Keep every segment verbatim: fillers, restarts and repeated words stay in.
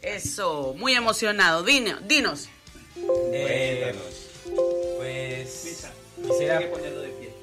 Eso, muy emocionado. Dino, dinos. Eh, pues quisiera ponerlo de pie.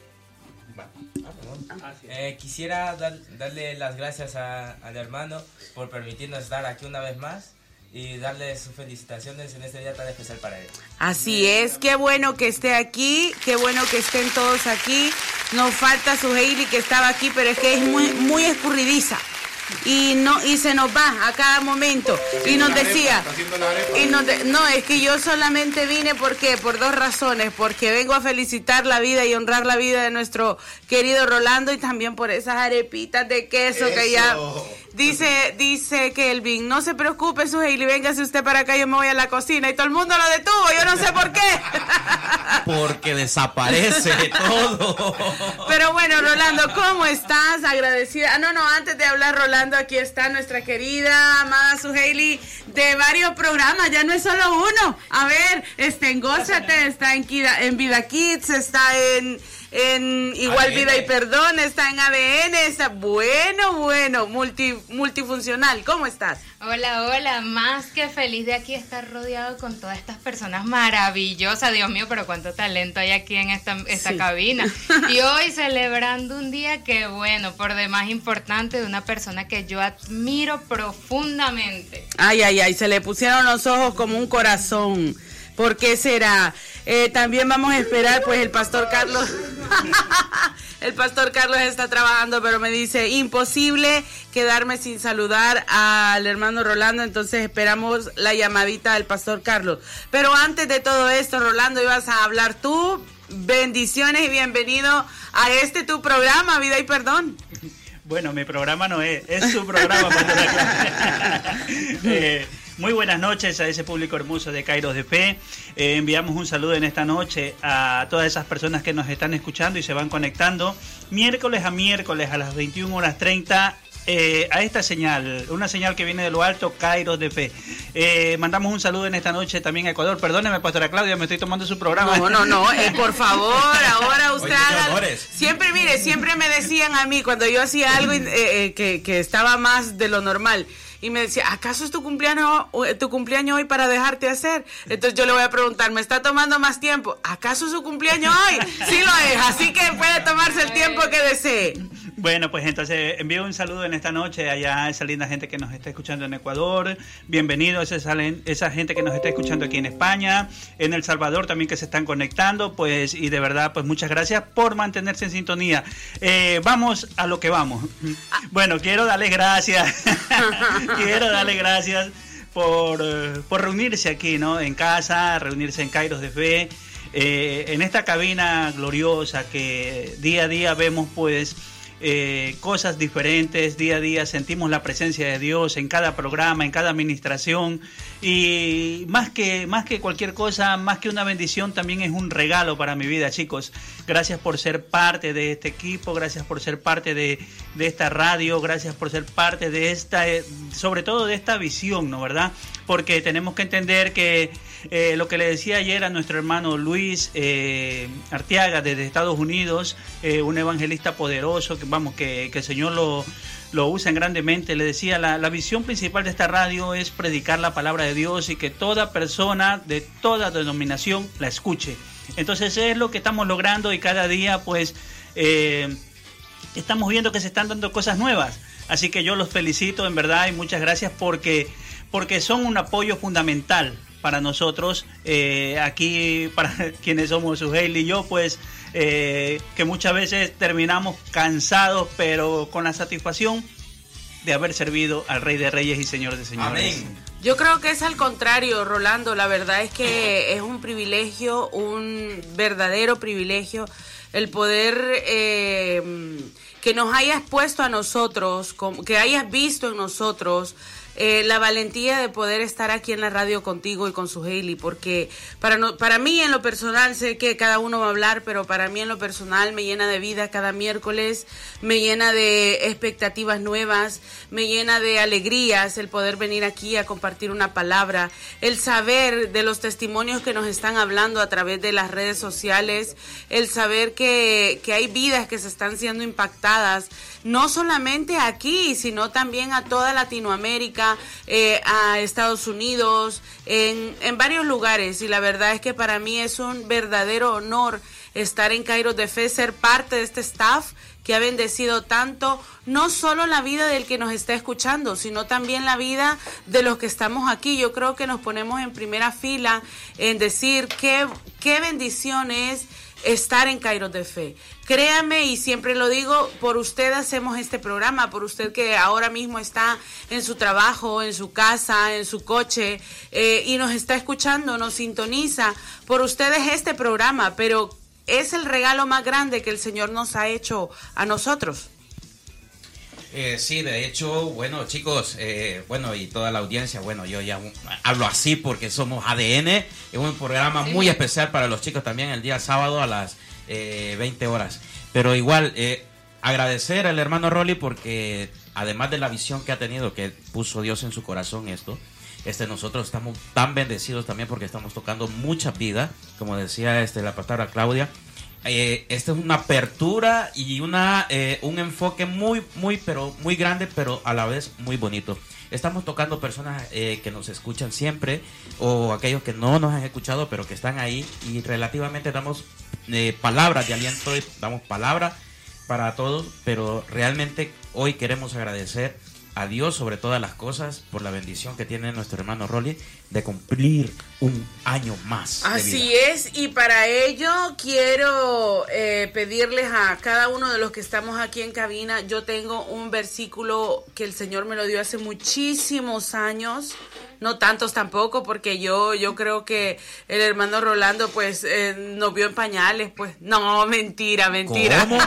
Eh, quisiera dar, darle las gracias a, al hermano por permitirnos estar aquí una vez más y darle sus felicitaciones en este día tan especial para él. Así es, qué bueno que esté aquí, qué bueno que estén todos aquí. Nos falta su Hailey que estaba aquí, pero es que es muy, muy escurridiza. Y no y se nos va a cada momento y nos decía y nos de, no es que yo solamente vine porque por dos razones, porque vengo a felicitar la vida y honrar la vida de nuestro querido Rolando y también por esas arepitas de queso. Eso. Que ya dice dice Kelvin, no se preocupe su Hailey, véngase usted para acá, yo me voy a la cocina, y todo el mundo lo detuvo, yo no sé por qué. Porque desaparece todo. Pero bueno, Rolando, ¿cómo estás? Agradecida. Ah, no, no, antes de hablar, Rolando, aquí está nuestra querida, amada su Hailey, de varios programas, ya no es solo uno. A ver, está en Gózate, está en, Kida, en Vida Kids, está en... en Igual A D N. Vida y Perdón, está en A D N, está bueno, bueno, multi, multifuncional. ¿Cómo estás? Hola, hola, más que feliz de aquí estar rodeado con todas estas personas maravillosas. Dios mío, pero cuánto talento hay aquí en esta, esta sí. cabina. Y hoy celebrando un día que, bueno, por demás importante, de una persona que yo admiro profundamente. Ay, ay, ay, se le pusieron los ojos como un corazón. ¿Por qué será? Eh, también vamos a esperar, pues el pastor Carlos, el pastor Carlos está trabajando, pero me dice, imposible quedarme sin saludar al hermano Rolando, entonces esperamos la llamadita del pastor Carlos. Pero antes de todo esto, Rolando, ibas a hablar tú. Bendiciones y bienvenido a este tu programa, Vida y Perdón. Bueno, mi programa no es, es su programa. eh, Muy buenas noches a ese público hermoso de Kairos de Fe. Eh, enviamos un saludo en esta noche a todas esas personas que nos están escuchando y se van conectando miércoles a miércoles a las veintiuna horas treinta eh, a esta señal, una señal que viene de lo alto, Kairos de Fe. Eh, mandamos un saludo en esta noche también a Ecuador. Perdóneme, pastora Claudia, me estoy tomando su programa. No, no, no, eh, por favor, ahora usted haga... Siempre, mire, siempre me decían a mí cuando yo hacía algo eh, eh, que, que estaba más de lo normal. Y me decía, ¿acaso es tu cumpleaños, tu cumpleaños hoy para dejarte hacer? Entonces yo le voy a preguntar, ¿me está tomando más tiempo? ¿Acaso es su cumpleaños hoy? Sí lo es, así que puede tomarse el tiempo que desee. Bueno, pues entonces envío un saludo en esta noche allá a esa linda gente que nos está escuchando en Ecuador. Bienvenidos a esa, esa gente que nos está escuchando aquí en España, en El Salvador también que se están conectando, pues, y de verdad, pues muchas gracias por mantenerse en sintonía. Eh, vamos a lo que vamos. Bueno, quiero darles gracias, quiero darles gracias por, por reunirse aquí, ¿no? En casa, reunirse en Kairos de Fe, eh, en esta cabina gloriosa que día a día vemos, pues, Eh, cosas diferentes, día a día sentimos la presencia de Dios en cada programa, en cada administración, y más que, más que cualquier cosa, más que una bendición, también es un regalo para mi vida, chicos. Gracias por ser parte de este equipo, gracias por ser parte de, de esta radio, gracias por ser parte de esta, sobre todo de esta visión, ¿no? ¿Verdad? Porque tenemos que entender que eh, lo que le decía ayer a nuestro hermano Luis eh, Arteaga desde Estados Unidos, eh, un evangelista poderoso, que vamos, que, que el Señor lo, lo usa grandemente, le decía, la, la visión principal de esta radio es predicar la palabra de Dios y que toda persona de toda denominación la escuche. Entonces es lo que estamos logrando y cada día pues eh, estamos viendo que se están dando cosas nuevas. Así que yo los felicito en verdad y muchas gracias porque, porque son un apoyo fundamental para nosotros, eh, aquí para quienes somos su Hailey y yo, pues eh, que muchas veces terminamos cansados, pero con la satisfacción de haber servido al Rey de Reyes y Señor de Señores. Amén. Yo creo que es al contrario, Rolando, la verdad es que es un privilegio, un verdadero privilegio, el poder eh, que nos hayas puesto a nosotros, que hayas visto en nosotros Eh, la valentía de poder estar aquí en la radio contigo y con su Hailey, porque para, no, para mí en lo personal, sé que cada uno va a hablar, pero para mí en lo personal me llena de vida cada miércoles, me llena de expectativas nuevas, me llena de alegrías el poder venir aquí a compartir una palabra, el saber de los testimonios que nos están hablando a través de las redes sociales, el saber que, que hay vidas que se están siendo impactadas, no solamente aquí, sino también a toda Latinoamérica, Colombia, eh, a Estados Unidos, en, en varios lugares. Y la verdad es que para mí es un verdadero honor estar en Kairos de Fe, ser parte de este staff que ha bendecido tanto, no solo la vida del que nos está escuchando, sino también la vida de los que estamos aquí. Yo creo que nos ponemos en primera fila en decir qué, qué bendición es estar en Kairos de Fe. Créame, y siempre lo digo, por usted hacemos este programa, por usted que ahora mismo está en su trabajo, en su casa, en su coche, eh, y nos está escuchando, nos sintoniza. Por ustedes este programa, pero es el regalo más grande que el Señor nos ha hecho a nosotros. Eh, sí, de hecho, bueno, chicos, eh, bueno, y toda la audiencia, bueno, yo ya hablo así porque somos A D N, es un programa sí. muy especial para los chicos también el día sábado a las eh, veinte horas. Pero igual, eh, agradecer al hermano Rolly porque además de la visión que ha tenido, que puso Dios en su corazón esto, este, nosotros estamos tan bendecidos también porque estamos tocando mucha vida, como decía este, la pastora Claudia. Eh, esta es una apertura y una eh, un enfoque muy, muy, pero muy grande, pero a la vez muy bonito. Estamos tocando personas eh, que nos escuchan siempre o aquellos que no nos han escuchado, pero que están ahí y relativamente damos eh, palabras de aliento, damos palabras para todos, pero realmente hoy queremos agradecer a Dios sobre todas las cosas por la bendición que tiene nuestro hermano Rolly de cumplir un año más de Así vida. es, y para ello quiero eh, pedirles a cada uno de los que estamos aquí en cabina, yo tengo un versículo que el Señor me lo dio hace muchísimos años, no tantos tampoco, porque yo yo creo que el hermano Rolando pues eh, nos vio en pañales, pues no, mentira, mentira. ¿Cómo?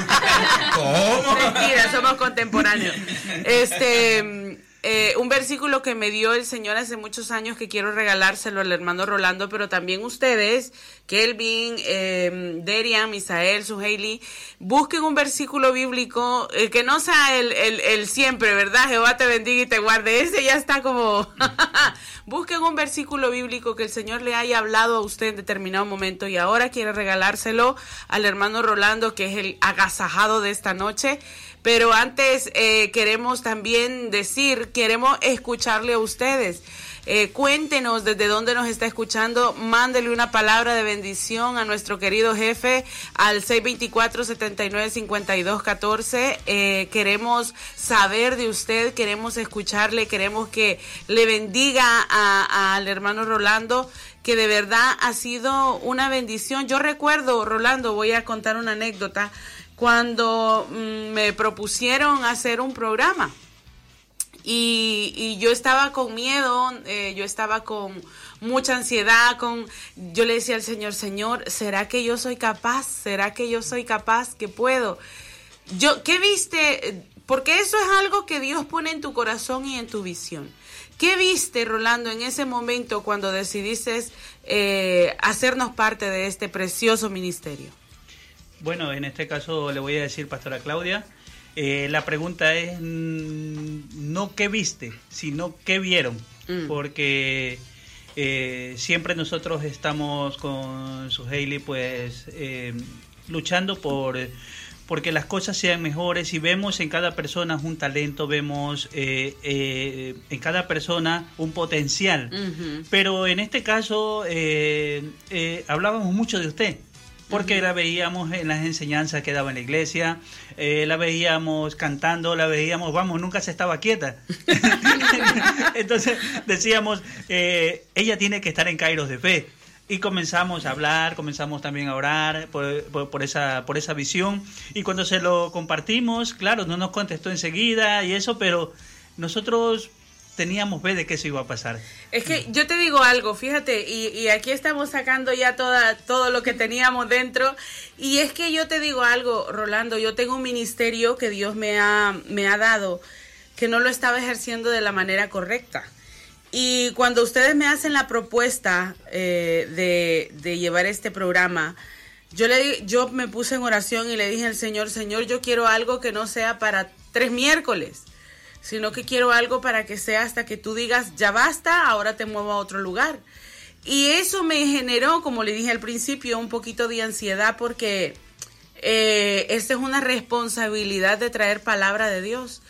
¿Cómo? Mentira, somos contemporáneos. Este, eh, un versículo que me dio el Señor hace muchos años que quiero regalárselo al hermano Rolando, pero también ustedes, Kelvin, eh, Derian, Misael, Suheili, busquen un versículo bíblico eh, que no sea el, el, el siempre, ¿verdad? Jehová te bendiga y te guarde. Ese ya está como... Busquen un versículo bíblico que el Señor le haya hablado a usted en determinado momento y ahora quiere regalárselo al hermano Rolando, que es el agasajado de esta noche. Pero antes eh, queremos también decir, queremos escucharle a ustedes. Eh, cuéntenos desde dónde nos está escuchando, mándele una palabra de bendición a nuestro querido jefe al seis dos cuatro, siete nueve, cinco dos uno cuatro. Eh, queremos saber de usted, queremos escucharle, queremos que le bendiga a, a, al hermano Rolando, que de verdad ha sido una bendición. Yo recuerdo, Rolando, voy a contar una anécdota, cuando mm, me propusieron hacer un programa. Y, y yo estaba con miedo, eh, yo estaba con mucha ansiedad, con yo le decía al Señor, Señor, ¿será que yo soy capaz? ¿Será que yo soy capaz? ¿Que puedo? Yo, ¿qué viste? Porque eso es algo que Dios pone en tu corazón y en tu visión. ¿Qué viste, Rolando, en ese momento cuando decidiste eh, hacernos parte de este precioso ministerio? Bueno, en este caso le voy a decir, pastora Claudia, Eh, la pregunta es no qué viste, sino qué vieron, mm. porque eh, siempre nosotros estamos con Suheili pues eh, luchando por porque las cosas sean mejores y vemos en cada persona un talento, vemos eh, eh, en cada persona un potencial, uh-huh. pero en este caso eh, eh, hablábamos mucho de usted. Porque la veíamos en las enseñanzas que daba en la iglesia, eh, la veíamos cantando, la veíamos, vamos, nunca se estaba quieta. Entonces decíamos, eh, ella tiene que estar en Kairos de Fe. Y comenzamos a hablar, comenzamos también a orar por, por, por, esa, por esa visión. Y cuando se lo compartimos, claro, no nos contestó enseguida y eso, pero nosotros teníamos fe de que eso iba a pasar. Es que yo te digo algo, fíjate, y, y aquí estamos sacando ya toda, todo lo que teníamos dentro, y es que yo te digo algo, Rolando, yo tengo un ministerio que Dios me ha, me ha dado, que no lo estaba ejerciendo de la manera correcta. Y cuando ustedes me hacen la propuesta eh, de, de llevar este programa, yo, le, yo me puse en oración y le dije al Señor, Señor, yo quiero algo que no sea para tres miércoles, sino que quiero algo para que sea hasta que tú digas, ya basta, ahora te muevo a otro lugar. Y eso me generó, como le dije al principio, un poquito de ansiedad porque eh, esta es una responsabilidad de traer palabra de Dios.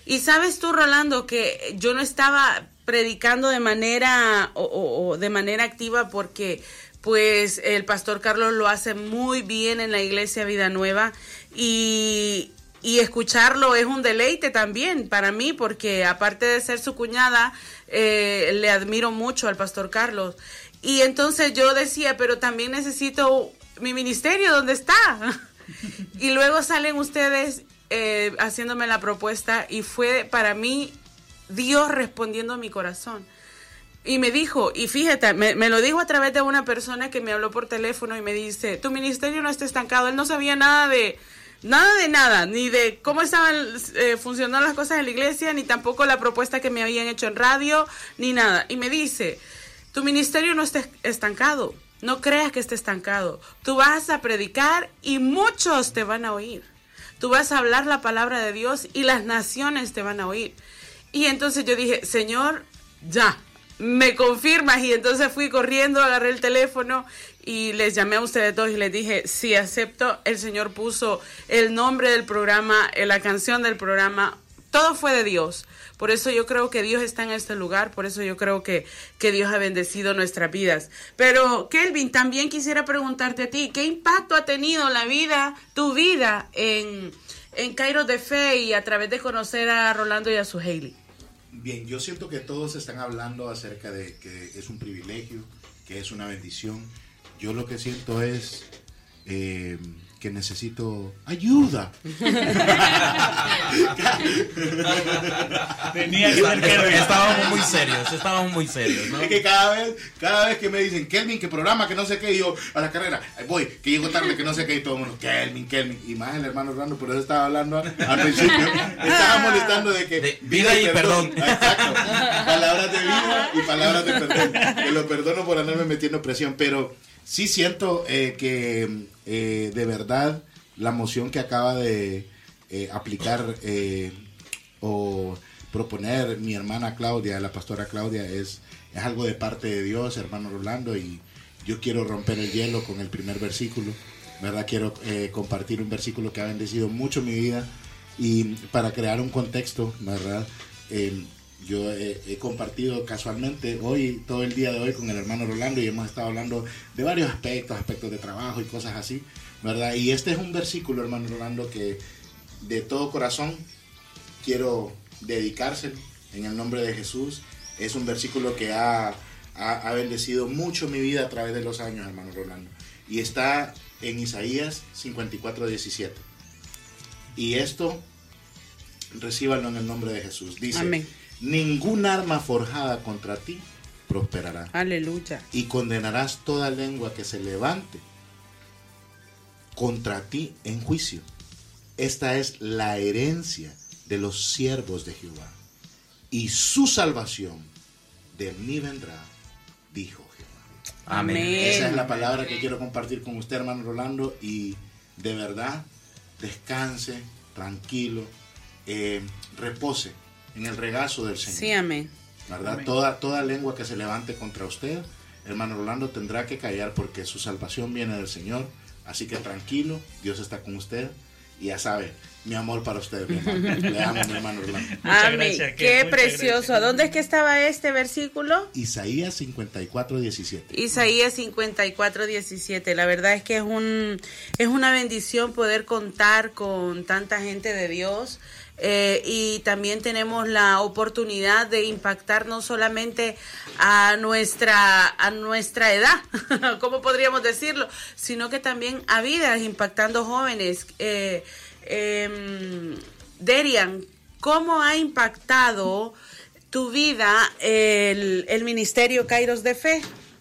Y sabes tú, Rolando, que yo no estaba predicando de manera o, o, o de manera activa porque pues el pastor Carlos lo hace muy bien en la iglesia Vida Nueva y, y escucharlo es un deleite también para mí porque aparte de ser su cuñada, eh, le admiro mucho al pastor Carlos. Y entonces yo decía, pero también necesito mi ministerio, ¿dónde está? Y luego salen ustedes eh, haciéndome la propuesta y fue para mí Dios respondiendo a mi corazón. Y me dijo, y fíjate, me, me lo dijo a través de una persona que me habló por teléfono y me dice, tu ministerio no está estancado. Él no sabía nada de nada, de nada, ni de cómo estaban eh, funcionando las cosas en la iglesia, ni tampoco la propuesta que me habían hecho en radio, ni nada. Y me dice, tu ministerio no está estancado, no creas que esté estancado. Tú vas a predicar y muchos te van a oír. Tú vas a hablar la palabra de Dios y las naciones te van a oír. Y entonces yo dije, Señor, ya, me confirmas. Y entonces fui corriendo, agarré el teléfono y les llamé a ustedes dos y les dije, sí, acepto. El Señor puso el nombre del programa, la canción del programa, todo fue de Dios. Por eso yo creo que Dios está en este lugar, por eso yo creo que, que Dios ha bendecido nuestras vidas. Pero, Kelvin, también quisiera preguntarte a ti, ¿qué impacto ha tenido la vida, tu vida, en, en Kairos de Fe y a través de conocer a Rolando y a su Hailey? Bien, yo siento que todos están hablando acerca de que es un privilegio, que es una bendición. Yo lo que siento es eh, que necesito ayuda. Tenía que ser Kelvin. Estábamos muy serios, estábamos muy serios, ¿no? Es que cada vez, cada vez que me dicen Kelvin, que programa, que no sé qué, y yo a la carrera, ahí voy, que llego tarde, que no sé qué, y todo el mundo, Kelvin, Kelvin, y más el hermano Orlando, por eso estaba hablando al principio, estaba molestando de que de vida y perdón. perdón. Exacto, palabras de vida y palabras de perdón, que lo perdono por andarme metiendo presión, pero sí siento eh, que eh, de verdad la moción que acaba de eh, aplicar eh, o proponer mi hermana Claudia, la pastora Claudia, es, es algo de parte de Dios, hermano Rolando, y yo quiero romper el hielo con el primer versículo, ¿verdad? Quiero eh, compartir un versículo que ha bendecido mucho mi vida y para crear un contexto, ¿verdad? Eh, Yo he, he compartido casualmente hoy, todo el día de hoy con el hermano Rolando y hemos estado hablando de varios aspectos, aspectos de trabajo y cosas así, ¿verdad? Y este es un versículo, hermano Rolando, que de todo corazón quiero dedicárselo en el nombre de Jesús. Es un versículo que ha, ha, ha bendecido mucho mi vida a través de los años, hermano Rolando. Y está en Isaías cincuenta y cuatro, diecisiete. Y esto, recíbanlo en el nombre de Jesús. Dice, amén. Ningún arma forjada contra ti prosperará. Aleluya. Y condenarás toda lengua que se levante contra ti en juicio. Esta es la herencia de los siervos de Jehová. Y su salvación de mí vendrá, dijo Jehová. Amén. Esa es la palabra que quiero compartir con usted, hermano Rolando. Y de verdad, descanse, tranquilo, eh, repose en el regazo del Señor. Sí, amén. ¿Verdad? Amén. Toda, toda lengua que se levante contra usted, hermano Rolando, tendrá que callar porque su salvación viene del Señor. Así que tranquilo, Dios está con usted. Y ya sabe, mi amor para usted, mi hermano. Le amo, mi hermano Rolando. Muchas Amén. gracias, Qué muchas precioso. gracias. ¿Dónde es que estaba este versículo? Isaías cincuenta y cuatro, diecisiete. Isaías cincuenta y cuatro, diecisiete. La verdad es que es un es una bendición poder contar con tanta gente de Dios. Eh, y también tenemos la oportunidad de impactar no solamente a nuestra a nuestra edad, ¿cómo podríamos decirlo? Sino que también a vidas, impactando jóvenes. Eh, eh, Derian, ¿cómo ha impactado tu vida el, el ministerio Kairos de Fe?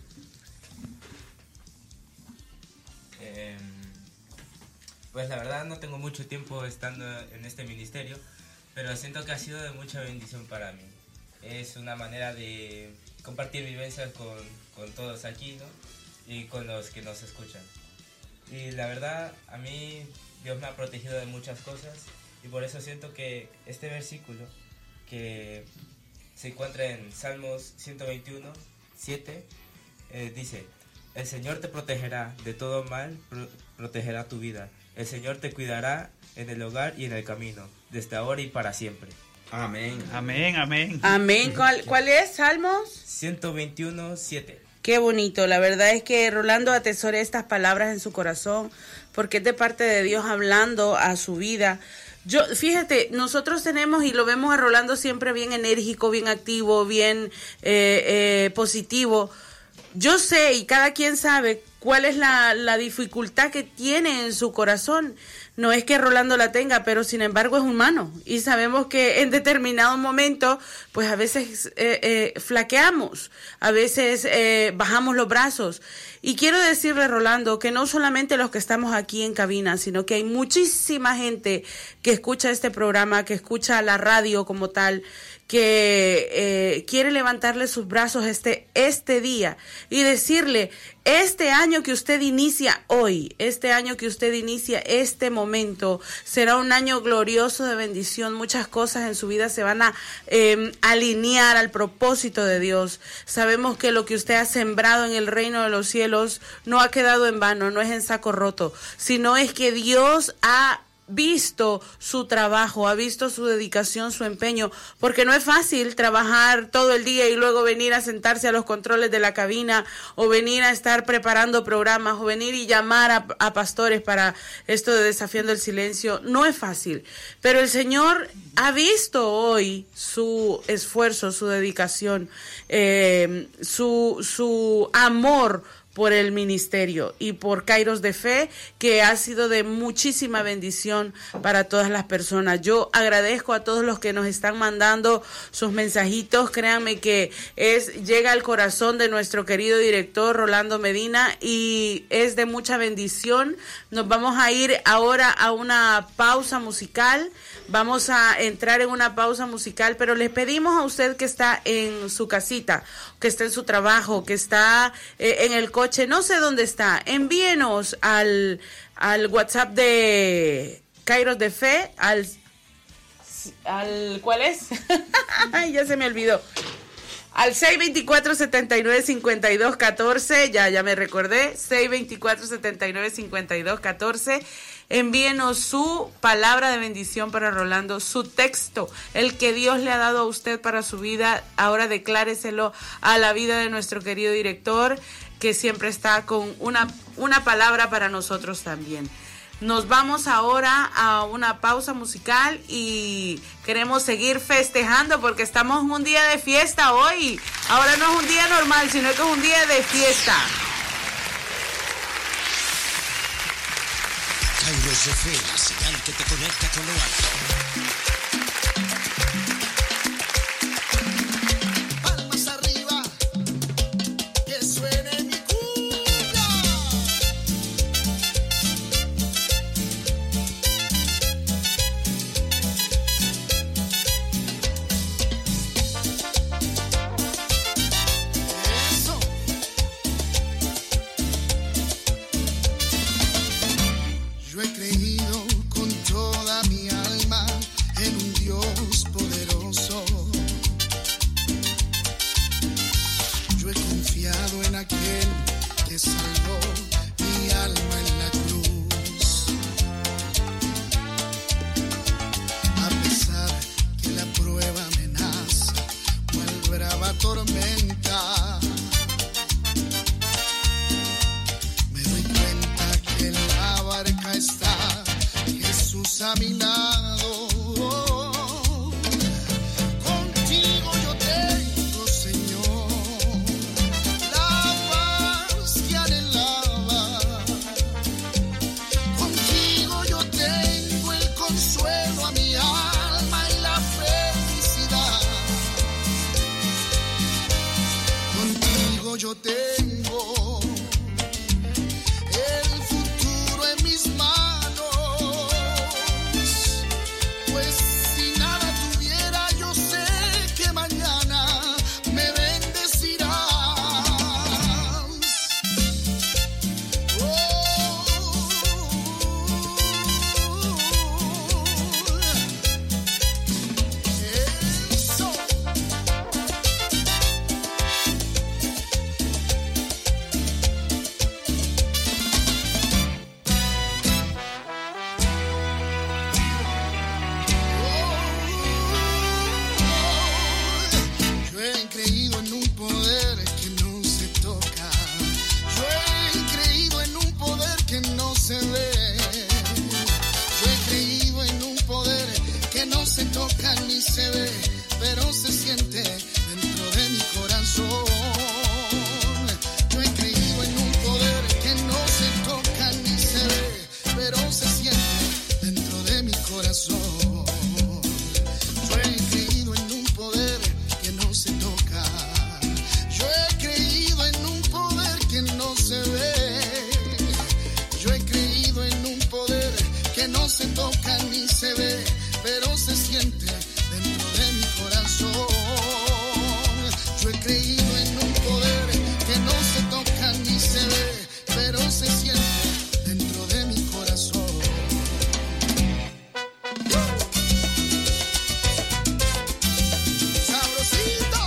Pues la verdad no tengo mucho tiempo estando en este ministerio, pero siento que ha sido de mucha bendición para mí. Es una manera de compartir vivencias con, con todos aquí, ¿no? Y con los que nos escuchan. Y la verdad, a mí Dios me ha protegido de muchas cosas y por eso siento que este versículo que se encuentra en Salmos ciento veintiuno, siete, eh, dice: el Señor te protegerá de todo mal, pro- protegerá tu vida. El Señor te cuidará en el hogar y en el camino, desde ahora y para siempre. Amén. Amén, amén. Amén. ¿Cuál, cuál es, Salmos? ciento veintiuno, siete. Qué bonito. La verdad es que Rolando atesore estas palabras en su corazón porque es de parte de Dios hablando a su vida. Yo, fíjate, nosotros tenemos y lo vemos a Rolando siempre bien enérgico, bien activo, bien eh, eh, positivo. Yo sé y cada quien sabe cuál es la, la dificultad que tiene en su corazón. No es que Rolando la tenga, pero sin embargo es humano. Y sabemos que en determinado momento, pues a veces eh, eh, flaqueamos, a veces eh, bajamos los brazos. Y quiero decirle, Rolando, que no solamente los que estamos aquí en cabina, sino que hay muchísima gente que escucha este programa, que escucha la radio como tal, que eh, quiere levantarle sus brazos este, este día y decirle, este año que usted inicia hoy, este año que usted inicia este momento, será un año glorioso de bendición. Muchas cosas en su vida se van a eh, alinear al propósito de Dios. Sabemos que lo que usted ha sembrado en el reino de los cielos no ha quedado en vano, no es en saco roto, sino es que Dios ha visto su trabajo, ha visto su dedicación, su empeño, porque no es fácil trabajar todo el día y luego venir a sentarse a los controles de la cabina o venir a estar preparando programas o venir y llamar a, a pastores para esto de Desafiando el Silencio. No es fácil, pero el Señor ha visto hoy su esfuerzo, su dedicación, eh, su, su amor por el ministerio y por Kairos de Fe, que ha sido de muchísima bendición para todas las personas. Yo agradezco a todos los que nos están mandando sus mensajitos. Créanme que es llega al corazón de nuestro querido director Rolando Medina y es de mucha bendición. Nos vamos a ir ahora a una pausa musical. Vamos a entrar en una pausa musical, pero les pedimos a usted que está en su casita, que está en su trabajo, que está eh, en el coche, no sé dónde está, envíenos al, al WhatsApp de Kairos de Fe, al, al ¿cuál es? Ay, ya se me olvidó. Al seis veinticuatro, setenta y nueve, cincuenta y dos, catorce, ya, ya me recordé, seis veinticuatro, setenta y nueve, cincuenta y dos, catorce. Envíenos su palabra de bendición para Rolando, su texto, el que Dios le ha dado a usted para su vida. Ahora decláreselo a la vida de nuestro querido director, que siempre está con una, una palabra para nosotros también. Nos vamos ahora a una pausa musical y queremos seguir festejando porque estamos en un día de fiesta hoy. Ahora no es un día normal, sino que es un día de fiesta. Kairos de Fe, la señal que te conecta con lo alto. Palmas arriba, que suene mi cumbia. Eso. Yo he creído con toda mi alma en un Dios poderoso. Yo he confiado en aquel que salvó mi alma en la cruz. A pesar que la prueba amenaza cual brava tormenta, me doy cuenta que la barca está Jesús a mi lado. Contigo yo tengo, Señor, la paz que anhelaba. Contigo yo tengo el consuelo a mi alma y la felicidad. he creído en un poder que no se toca. Yo he creído en un poder que no se ve. Yo he creído en un poder que no se toca ni se ve, pero se siente dentro de mi corazón. Yo he creído en un poder que no se toca ni se ve, pero se siente dentro de mi corazón. Yo he creído en un poder que no se toca. Yo he creído en un poder que no se ve. Yo he creído en un poder que no se toca ni se ve, pero se siente dentro de mi corazón. Yo he creído en un poder que no se toca ni se ve, pero se siente dentro de mi corazón. Sabrosito.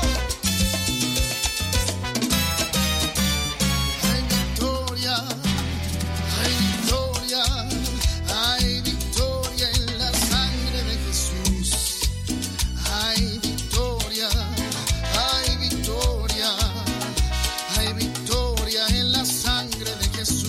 Hay victoria, hay victoria, hay victoria en la sangre de Jesús. Hay victoria, hay victoria, hay victoria en la sangre de Jesús.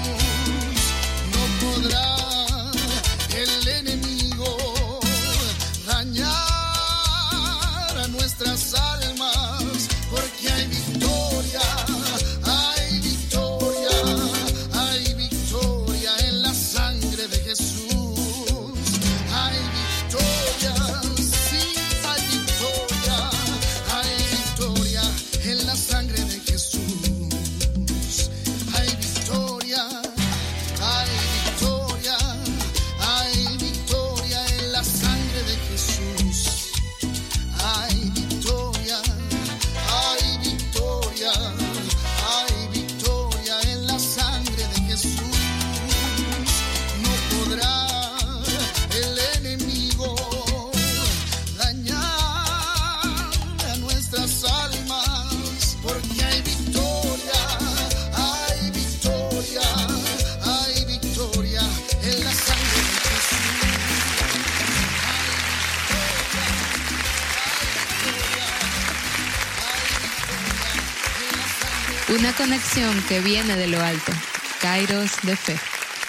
No podrá el enemigo dañar a nuestras almas, porque hay victoria, hay victoria, hay victoria en la sangre de Jesús. Hay victoria, sí, hay victoria, hay victoria en la sangre de Jesús. Hay victoria, hay victoria, hay victoria en la sangre de Jesús. Hay victoria, hay victoria, hay victoria en la sangre de Jesús. No podrá el enemigo dañar a nuestras almas, porque hay victoria, hay victoria, hay victoria en la sangre de Jesús. Una conexión que viene de lo alto. Kairos de fe.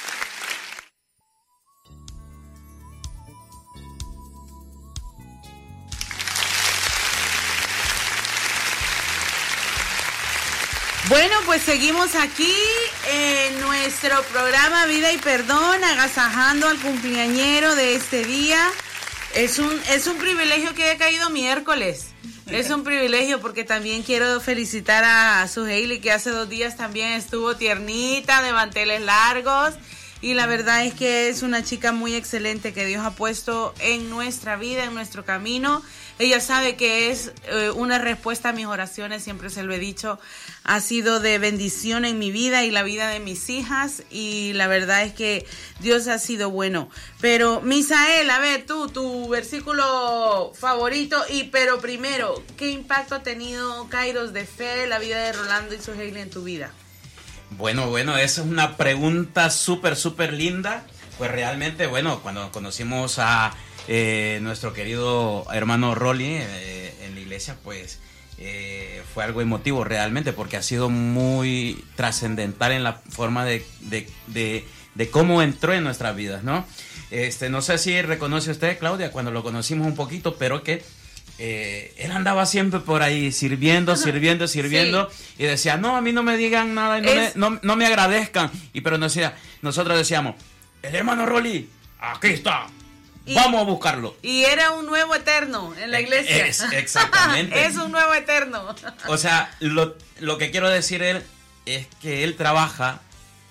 Bueno, pues seguimos aquí en nuestro programa Vida y Perdón, agasajando al cumpleañero de este día. Es un, es un privilegio que haya caído miércoles. Es un privilegio porque también quiero felicitar a, a su Hailey, que hace dos días también estuvo tiernita, de manteles largos. Y la verdad es que es una chica muy excelente que Dios ha puesto en nuestra vida, en nuestro camino. Ella sabe que es eh, una respuesta a mis oraciones, siempre se lo he dicho. Ha sido de bendición en mi vida y la vida de mis hijas. Y la verdad es que Dios ha sido bueno. Pero, Misael, a ver, tú, tu versículo favorito. Y pero primero, ¿qué impacto ha tenido Kairos de fe, la vida de Rolando y su Hailey en tu vida? Bueno, bueno, esa es una pregunta súper, súper linda. Pues realmente, bueno, cuando conocimos a eh, nuestro querido hermano Rolly eh, en la iglesia, pues eh, fue algo emotivo realmente, porque ha sido muy trascendental en la forma de, de, de, de cómo entró en nuestras vidas, ¿no? Este, no sé si reconoce usted, Claudia, cuando lo conocimos un poquito, pero que Eh, él andaba siempre por ahí sirviendo, sirviendo, sirviendo, sí. Y decía, no, a mí no me digan nada y no, es... me, no, no me agradezcan. Y pero nos decía, nosotros decíamos, el hermano Rolly, aquí está, y, vamos a buscarlo. Y era un nuevo eterno en la iglesia. Es, exactamente. Es un nuevo eterno. O sea, lo, lo que quiero decir él es que él trabaja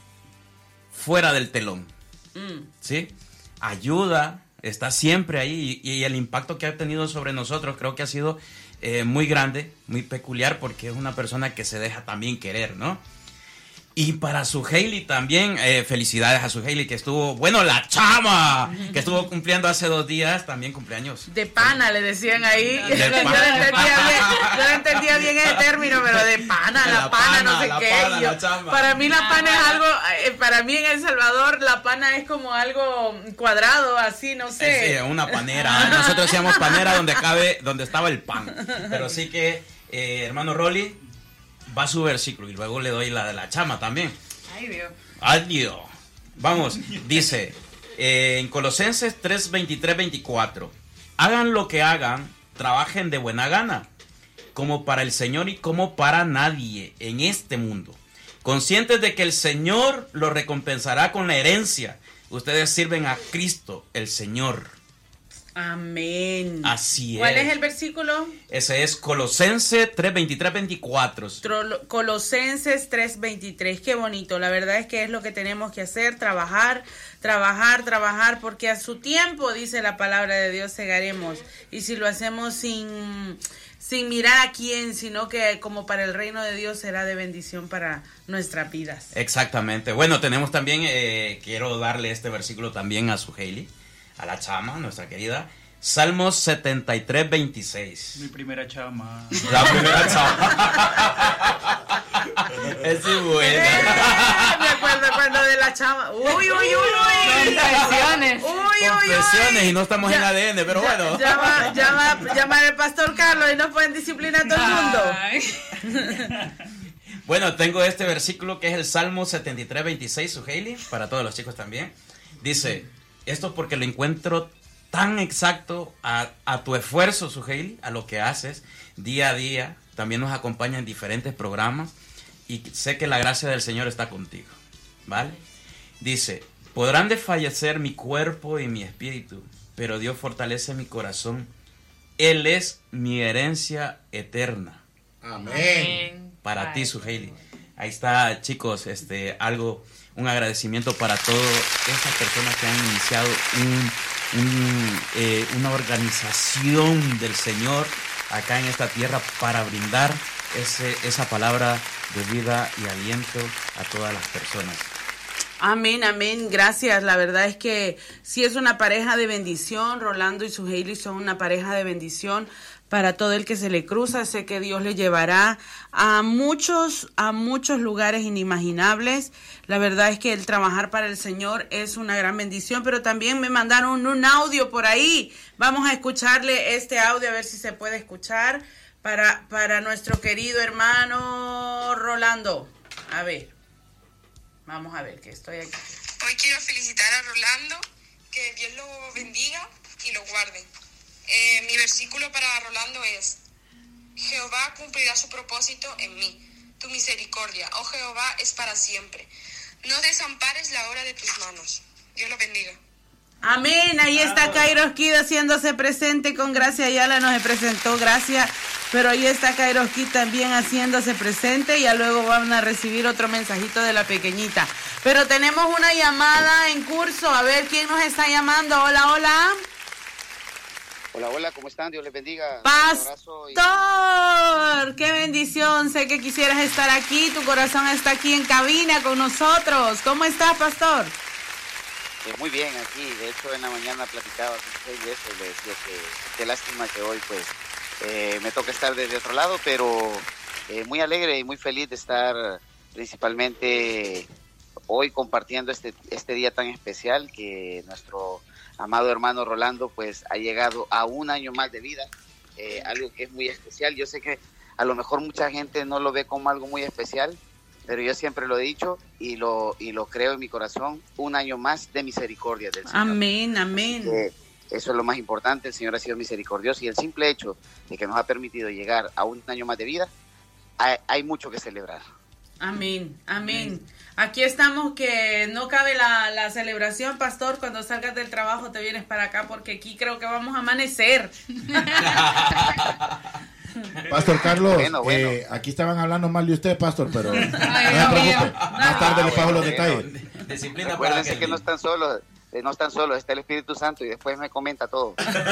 fuera del telón, mm. ¿sí? Ayuda, está siempre ahí, y, y el impacto que ha tenido sobre nosotros creo que ha sido eh, muy grande, muy peculiar, porque es una persona que se deja también querer, ¿no? Y para su Hailey también, eh, felicidades a su Hailey, que estuvo, bueno, la chama, que estuvo cumpliendo hace dos días, también cumpleaños. De pana, le decían ahí. Yo no entendía bien, yo no entendía sabía bien ese término, pero de pana, la, La pana, pana, no sé la qué. pana, Yo- la chamba. para mí la Ah, pana es bueno. algo, eh, para mí en El Salvador la pana es como algo cuadrado, así, no sé. Eh, sí, una panera. Nosotros decíamos panera donde cabe, donde estaba el pan. Pero sí que, eh, hermano Rolly, va su versículo y luego le doy la de la chama también. Ay, Dios. Adiós. Vamos, dice eh, en Colosenses tres, veintitrés, veinticuatro. Hagan lo que hagan, trabajen de buena gana, como para el Señor y como para nadie en este mundo. Conscientes de que el Señor los recompensará con la herencia. Ustedes sirven a Cristo, el Señor. Amén. Así es. ¿Cuál es el versículo? Ese es Colosenses tres, veintitrés, veinticuatro. Trolo- Colosenses tres veintitrés, qué bonito, la verdad es que es lo que tenemos que hacer, trabajar, trabajar, trabajar, porque a su tiempo, dice la palabra de Dios, segaremos, y si lo hacemos sin, sin mirar a quién, sino que como para el reino de Dios será de bendición para nuestras vidas. Exactamente. Bueno, tenemos también, eh, quiero darle este versículo también a su Hailey, a la chama, nuestra querida. Salmos setenta y tres, veintiséis. Mi primera chama. La primera chama. Es muy Eh, buena. me acuerdo cuando de la chama. Uy, uy, uy, uy. Confesiones. Uy, uy, uy. Confesiones y no estamos en Ya- A D N, pero ya- bueno. Llama, llama, llama al pastor Carlos y nos pueden disciplinar a todo el mundo. Ay. Bueno, tengo este versículo que es el Salmo setenta y tres, veintiséis, su Hailey, para todos los chicos también. Dice, esto porque lo encuentro tan exacto a, a tu esfuerzo, su Hailey, a lo que haces día a día. También nos acompaña en diferentes programas y sé que la gracia del Señor está contigo, ¿vale? Dice, podrán desfallecer mi cuerpo y mi espíritu, pero Dios fortalece mi corazón. Él es mi herencia eterna. Amén. Para Ay. ti, su Hailey. Ahí está, chicos, este, algo, un agradecimiento para todas esas personas que han iniciado un, un, eh, una organización del Señor acá en esta tierra para brindar ese, esa palabra de vida y aliento a todas las personas. Amén, amén, gracias. La verdad es que sí es una pareja de bendición. Rolando y su Hailey son una pareja de bendición para todo el que se le cruza. Sé que Dios le llevará a muchos, a muchos lugares inimaginables. La verdad es que el trabajar para el Señor es una gran bendición, pero también me mandaron un audio por ahí. Vamos a escucharle este audio a ver si se puede escuchar para, para nuestro querido hermano Rolando. A ver. Vamos a ver que estoy aquí. Hoy quiero felicitar a Rolando, que Dios lo bendiga y lo guarde. Eh, mi versículo para Rolando es: Jehová cumplirá su propósito en mí. Tu misericordia, oh Jehová, es para siempre. No desampares la obra de tus manos. Dios lo bendiga. Amén, ahí está Kairos Kid haciéndose presente con Gracia Ayala, nos presentó Gracia, pero ahí está Kairos Kid también haciéndose presente, y ya luego van a recibir otro mensajito de la pequeñita. Pero tenemos una llamada en curso, a ver quién nos está llamando. Hola, hola. Hola, hola, ¿cómo están? Dios les bendiga. Un abrazo y- Pastor, qué bendición, sé que quisieras estar aquí, tu corazón está aquí en cabina con nosotros. ¿Cómo estás, Pastor? Eh, muy bien, aquí. De hecho, en la mañana platicaba con usted y eso, y le decía que qué lástima que hoy, pues, eh, me toca estar desde otro lado, pero eh, muy alegre y muy feliz de estar principalmente hoy compartiendo este, este día tan especial que nuestro amado hermano Rolando, pues, ha llegado a un año más de vida, eh, algo que es muy especial. Yo sé que a lo mejor mucha gente no lo ve como algo muy especial, pero yo siempre lo he dicho y lo y lo creo en mi corazón, un año más de misericordia del Señor. Amén, amén. Eh, eso es lo más importante, el Señor ha sido misericordioso y el simple hecho de que nos ha permitido llegar a un año más de vida, hay, hay mucho que celebrar. Amén, amén. Aquí estamos que no cabe la, la celebración, Pastor. Cuando salgas del trabajo te vienes para acá porque aquí creo que vamos a amanecer. Pastor Carlos, Bueno, bueno. eh, aquí estaban hablando mal de usted, Pastor, pero no se Dios preocupe. mío. Más tarde le pago los bueno, detalles. Disciplina para Recuérdense que Kelly. no están solos, eh, no están solos, está el Espíritu Santo y después me comenta todo.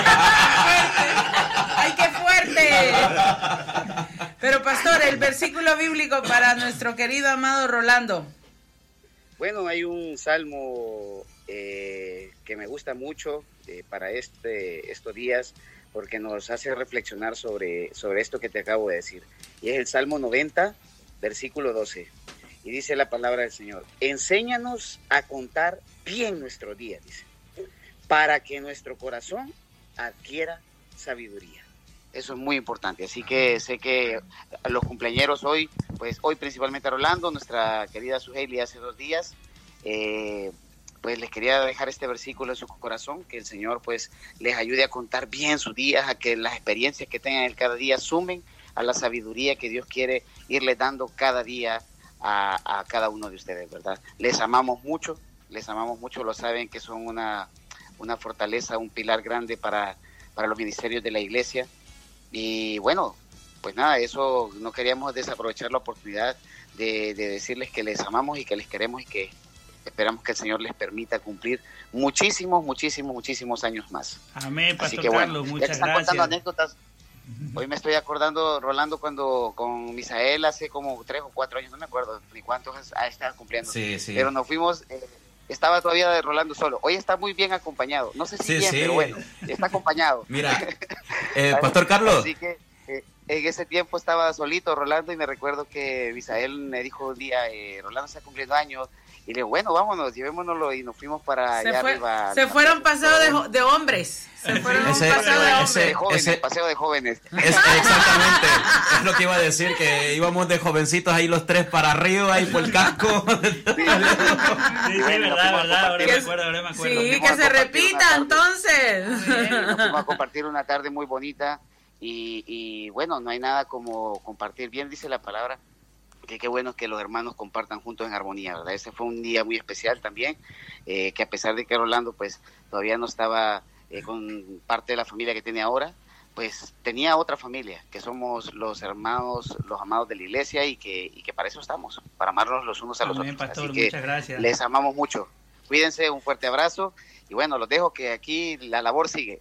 ¡Ay, qué fuerte! Pero, Pastor, el versículo bíblico para nuestro querido amado Rolando. Bueno, hay un salmo eh, que me gusta mucho eh, para este estos días, porque nos hace reflexionar sobre, sobre esto que te acabo de decir. Y es el Salmo noventa, versículo doce. Y dice la palabra del Señor: enséñanos a contar bien nuestros días, dice, para que nuestro corazón adquiera sabiduría. Eso es muy importante, así que sé que los cumpleañeros hoy, pues hoy principalmente a Rolando, nuestra querida Suheili hace dos días, eh, pues les quería dejar este versículo en su corazón, que el Señor pues les ayude a contar bien sus días, a que las experiencias que tengan cada día sumen a la sabiduría que Dios quiere irles dando cada día a, a cada uno de ustedes, ¿verdad? Les amamos mucho, les amamos mucho, lo saben que son una, una fortaleza, un pilar grande para, para los ministerios de la iglesia. Y bueno, pues nada, eso no queríamos desaprovechar la oportunidad de, de decirles que les amamos y que les queremos y que esperamos que el Señor les permita cumplir muchísimos, muchísimos, muchísimos años más. Amén, Pastor Así que, bueno, Carlos, ya muchas que están gracias. contando anécdotas, hoy me estoy acordando, Rolando, cuando con Misael hace como tres o cuatro años, no me acuerdo ni cuántos ha estado cumpliendo, Sí, sí. pero nos fuimos... Eh, estaba todavía de Rolando solo. Hoy está muy bien acompañado. No sé si Sí, bien, sí. pero bueno, está acompañado. Mira, eh, Pastor Carlos. Así que eh, en ese tiempo estaba solito Rolando y me recuerdo que Misael me dijo un día, eh, Rolando está cumpliendo años. Y le digo, bueno, vámonos, llevémonoslo. Y nos fuimos para Se, allá fue, arriba. se fueron paseo de, jo- de hombres. Se fueron Ese- paseo de ese- hombres. De jóvenes, ese- paseo de jóvenes. Es, exactamente, es lo que iba a decir, que íbamos de jovencitos ahí los tres para arriba, ahí por el casco. Sí, sí, Bueno, verdad, fuimos a verdad, ahora me compartir- acuerdo, ahora me acuerdo. Sí, Fuimos que a se compartir repita una tarde. entonces. Nos fuimos a compartir una tarde muy bonita. Y, y bueno, no hay nada como compartir. Bien dice la palabra, que qué bueno que los hermanos compartan juntos en armonía, ¿verdad? Ese fue un día muy especial también, eh, que a pesar de que Rolando pues todavía no estaba eh, con parte de la familia que tiene ahora, pues tenía otra familia, que somos los hermanos, los amados de la iglesia, y que, y que para eso estamos, para amarnos los unos a los Amén, otros. pastor, Así que muchas gracias. les amamos mucho. Cuídense, un fuerte abrazo, y bueno, los dejo que aquí la labor sigue.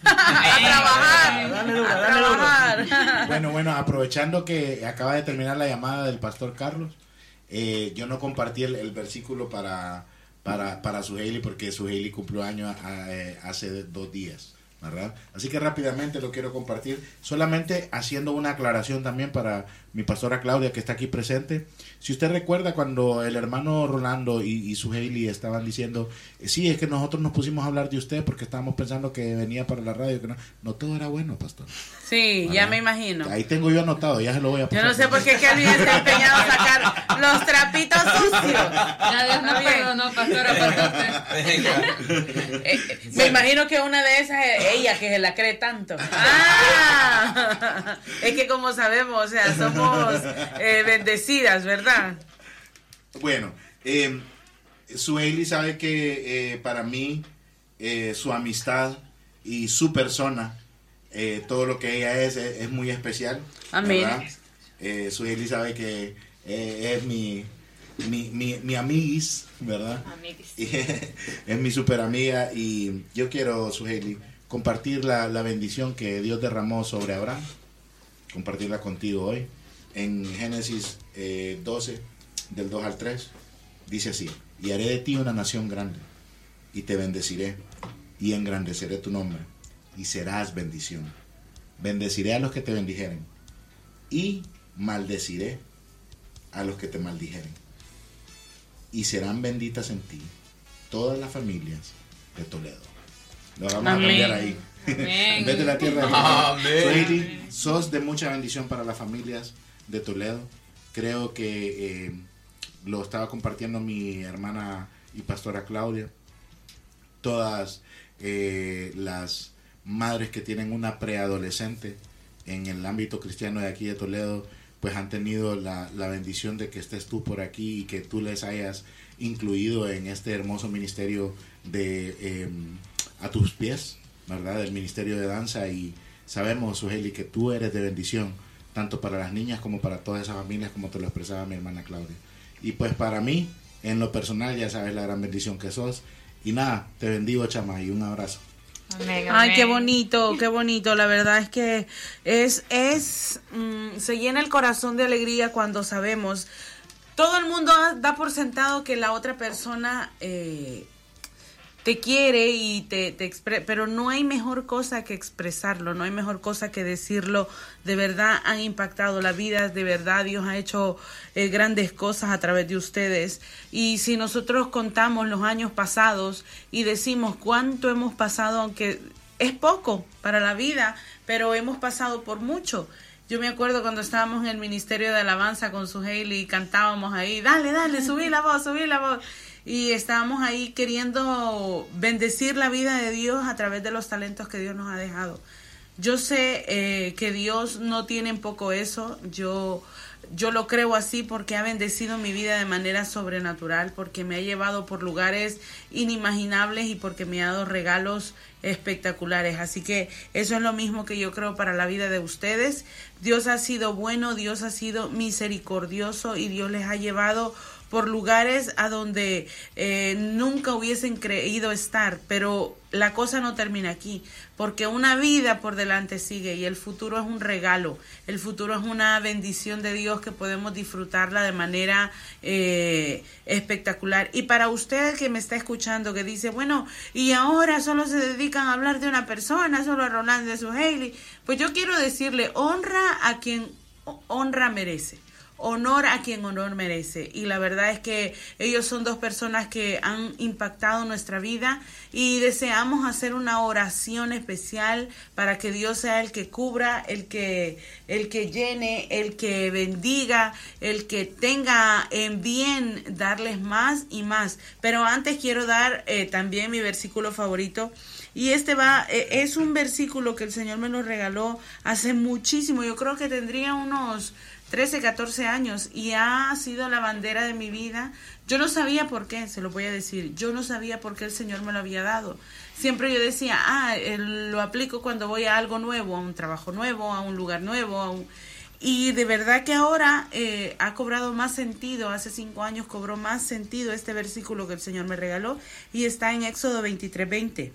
A trabajar. Dale duro, A dale duro. trabajar. Bueno, bueno, aprovechando que acaba de terminar la llamada del Pastor Carlos, eh, yo no compartí el, el versículo para, para, para Suheili porque Suheili cumplió años a- eh, hace dos días, ¿verdad? Así que rápidamente lo quiero compartir, solamente haciendo una aclaración también para mi pastora Claudia, que está aquí presente. Si usted recuerda cuando el hermano Rolando y, y Suheili estaban diciendo, eh, sí, es que nosotros nos pusimos a hablar de usted porque estábamos pensando que venía para la radio, que no, no todo era bueno, pastor. Sí, ya me imagino. Ahí tengo yo anotado, ya se lo voy a Yo pasar. no sé por qué Kelvin está empeñado a sacar los trapitos sucios. Ya Dios nos Está bien. perdonó, pastora, aparte usted. Venga. Eh, eh, me imagino que una de esas es ella que se la cree tanto. Ah, es que como sabemos, o sea, somos eh, bendecidas, ¿verdad? Bueno, eh, Suheili sabe que eh, para mí eh, su amistad y su persona, eh, todo lo que ella es, es, es muy especial. Amén. ¿Verdad? Eh, Suheili sabe que eh, es mi, mi, mi, mi amiguis, ¿verdad? Amiguis. Y es mi super amiga, y yo quiero, Suheili, compartir la, la bendición que Dios derramó sobre Abraham, compartirla contigo hoy. En Génesis eh, doce, del dos al tres, dice así: y haré de ti una nación grande, y te bendeciré, y engrandeceré tu nombre, y serás bendición. Bendeciré a los que te bendijeren, y maldeciré a los que te maldijeren. Y serán benditas en ti todas las familias de Toledo. Lo vamos Amén. a cambiar ahí. Amén. En vez de la tierra de Amén. Suheili, sos de mucha bendición para las familias de Toledo. Creo que eh, lo estaba compartiendo mi hermana y pastora Claudia. Todas eh, las madres que tienen una preadolescente en el ámbito cristiano de aquí de Toledo, pues han tenido la, la bendición de que estés tú por aquí y que tú les hayas incluido en este hermoso ministerio de eh, A Tus Pies, ¿verdad? Del ministerio de danza. Y sabemos, Suheili, que tú eres de bendición, tanto para las niñas como para todas esas familias, como te lo expresaba mi hermana Claudia. Y pues para mí, en lo personal, ya sabes la gran bendición que sos. Y nada, te bendigo, chama, y un abrazo. Amén, Ay, qué amén. bonito, qué bonito. La verdad es que es, es, mm, se llena el corazón de alegría cuando sabemos. Todo el mundo da por sentado que la otra persona eh, te quiere y te, te expre- pero no hay mejor cosa que expresarlo, no hay mejor cosa que decirlo. De verdad han impactado la vida, de verdad Dios ha hecho eh, grandes cosas a través de ustedes. Y si nosotros contamos los años pasados y decimos cuánto hemos pasado, aunque es poco para la vida, pero hemos pasado por mucho. Yo me acuerdo cuando estábamos en el Ministerio de Alabanza con su Hailey y cantábamos ahí, dale, dale, subí la voz, subí la voz. Y estábamos ahí queriendo bendecir la vida de Dios a través de los talentos que Dios nos ha dejado. Yo sé eh, que Dios no tiene en poco eso. Yo, yo lo creo así porque ha bendecido mi vida de manera sobrenatural, porque me ha llevado por lugares inimaginables y porque me ha dado regalos espectaculares. Así que eso es lo mismo que yo creo para la vida de ustedes. Dios ha sido bueno, Dios ha sido misericordioso y Dios les ha llevado por lugares a donde eh, nunca hubiesen creído estar, pero la cosa no termina aquí, porque una vida por delante sigue y el futuro es un regalo, el futuro es una bendición de Dios que podemos disfrutarla de manera eh, espectacular. Y para usted que me está escuchando, que dice, bueno, y ahora solo se dedican a hablar de una persona, solo a Rolando de su Hailey, pues yo quiero decirle, honra a quien honra merece. Honor a quien honor merece. Y la verdad es que ellos son dos personas que han impactado nuestra vida y deseamos hacer una oración especial para que Dios sea el que cubra, el que, el que llene, el que bendiga, el que tenga en bien darles más y más. Pero antes quiero dar eh, también mi versículo favorito. Y este va, eh, es un versículo que el Señor me lo regaló hace muchísimo. Yo creo que tendría unos trece, catorce años y ha sido la bandera de mi vida. Yo no sabía por qué, se lo voy a decir. Yo no sabía por qué el Señor me lo había dado. Siempre yo decía, ah, lo aplico cuando voy a algo nuevo, a un trabajo nuevo, a un lugar nuevo, a un... Y de verdad que ahora eh, ha cobrado más sentido. Hace cinco años cobró más sentido este versículo que el Señor me regaló y está en Éxodo veintitrés veinte.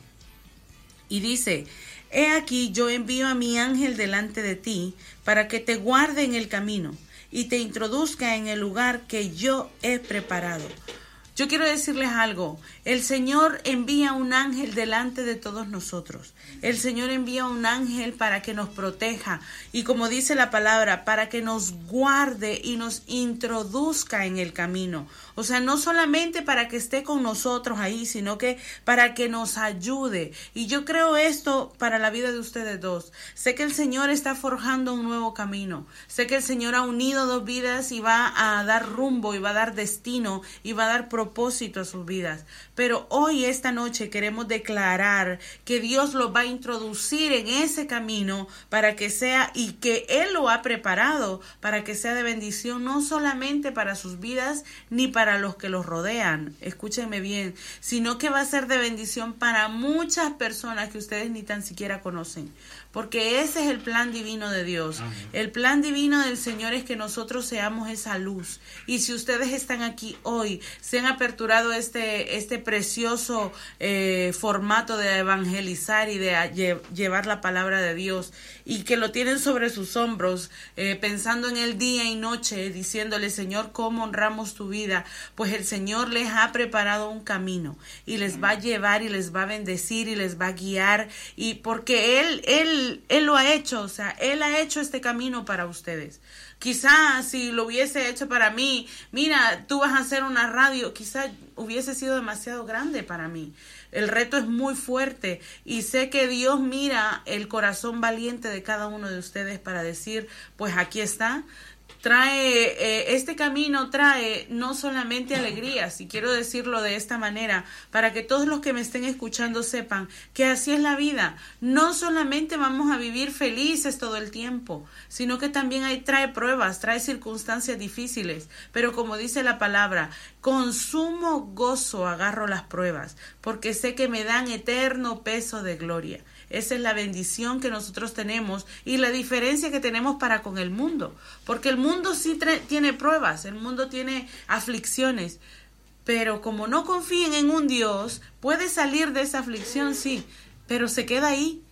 Y dice, he aquí yo envío a mi ángel delante de ti para que te guarde en el camino y te introduzca en el lugar que yo he preparado. Yo quiero decirles algo, el Señor envía un ángel delante de todos nosotros. El Señor envía un ángel para que nos proteja y, como dice la palabra, para que nos guarde y nos introduzca en el camino. O sea, no solamente para que esté con nosotros ahí, sino que para que nos ayude. Y yo creo esto para la vida de ustedes dos. Sé que el Señor está forjando un nuevo camino. Sé que el Señor ha unido dos vidas y va a dar rumbo y va a dar destino y va a dar propósito a sus vidas. Pero hoy, esta noche, queremos declarar que Dios los va a introducir en ese camino para que sea, y que Él lo ha preparado para que sea de bendición, no solamente para sus vidas ni para los que los rodean, escúchenme bien, sino que va a ser de bendición para muchas personas que ustedes ni tan siquiera conocen. Porque ese es el plan divino de Dios. Amén. El plan divino del Señor es que nosotros seamos esa luz. Y si ustedes están aquí hoy, se han aperturado este, este precioso eh, formato de evangelizar y de lle- llevar la palabra de Dios, y que lo tienen sobre sus hombros, eh, pensando en el día y noche, diciéndole, Señor, ¿cómo honramos tu vida? Pues el Señor les ha preparado un camino y les va a llevar y les va a bendecir y les va a guiar, y porque Él, Él Él, él lo ha hecho, o sea, Él ha hecho este camino para ustedes. Quizás si lo hubiese hecho para mí, mira, tú vas a hacer una radio, quizás hubiese sido demasiado grande para mí. El reto es muy fuerte y sé que Dios mira el corazón valiente de cada uno de ustedes para decir, pues aquí está. Trae, eh, este camino trae no solamente alegrías, y quiero decirlo de esta manera, para que todos los que me estén escuchando sepan que así es la vida. No solamente vamos a vivir felices todo el tiempo, sino que también hay, trae pruebas, trae circunstancias difíciles, pero como dice la palabra, con sumo gozo agarro las pruebas, porque sé que me dan eterno peso de gloria. Esa es la bendición que nosotros tenemos y la diferencia que tenemos para con el mundo. Porque el mundo sí tra- tiene pruebas, el mundo tiene aflicciones. Pero como no confíen en un Dios, puede salir de esa aflicción, sí, pero se queda ahí.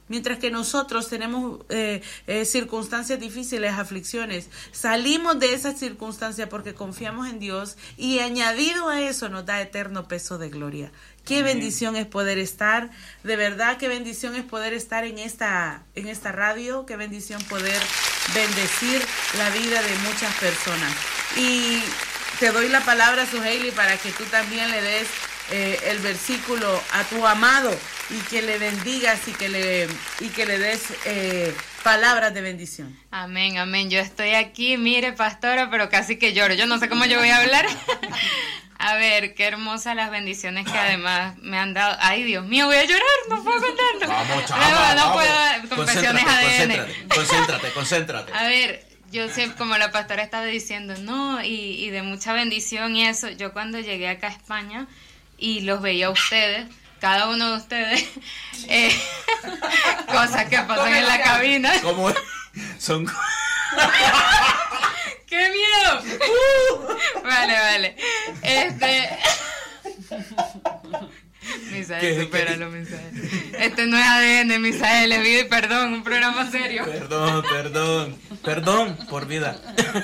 Mientras que nosotros tenemos eh, eh, circunstancias difíciles, aflicciones, salimos de esas circunstancias porque confiamos en Dios y añadido a eso nos da eterno peso de gloria. Qué bendición es poder estar, de verdad, qué bendición es poder estar en esta, en esta radio, qué bendición poder bendecir la vida de muchas personas. Y te doy la palabra, Suheili, para que tú también le des eh, el versículo a tu amado y que le bendigas y que le, y que le des eh, palabras de bendición. Amén, amén. Yo estoy aquí, mire, pastora, pero casi que lloro. Yo no sé cómo yo voy a hablar. A ver, qué hermosas las bendiciones que además me han dado. Ay, Dios mío, voy a llorar, no puedo contarlo. Vamos, chama, no, no vamos. puedo, confesiones A D N. Concéntrate, concéntrate, concéntrate. A ver, yo siempre, como la pastora estaba diciendo, no, y, y de mucha bendición y eso, yo cuando llegué acá a España y los veía a ustedes, cada uno de ustedes, eh, cosas que pasan en la cabina. ¿Cómo es? Son... ¡Qué miedo! Uh, vale, vale. Este... Misael, supéralo, Misael. Este no es A D N, Misael, es vida y perdón, un programa serio. Perdón, perdón, perdón por vida.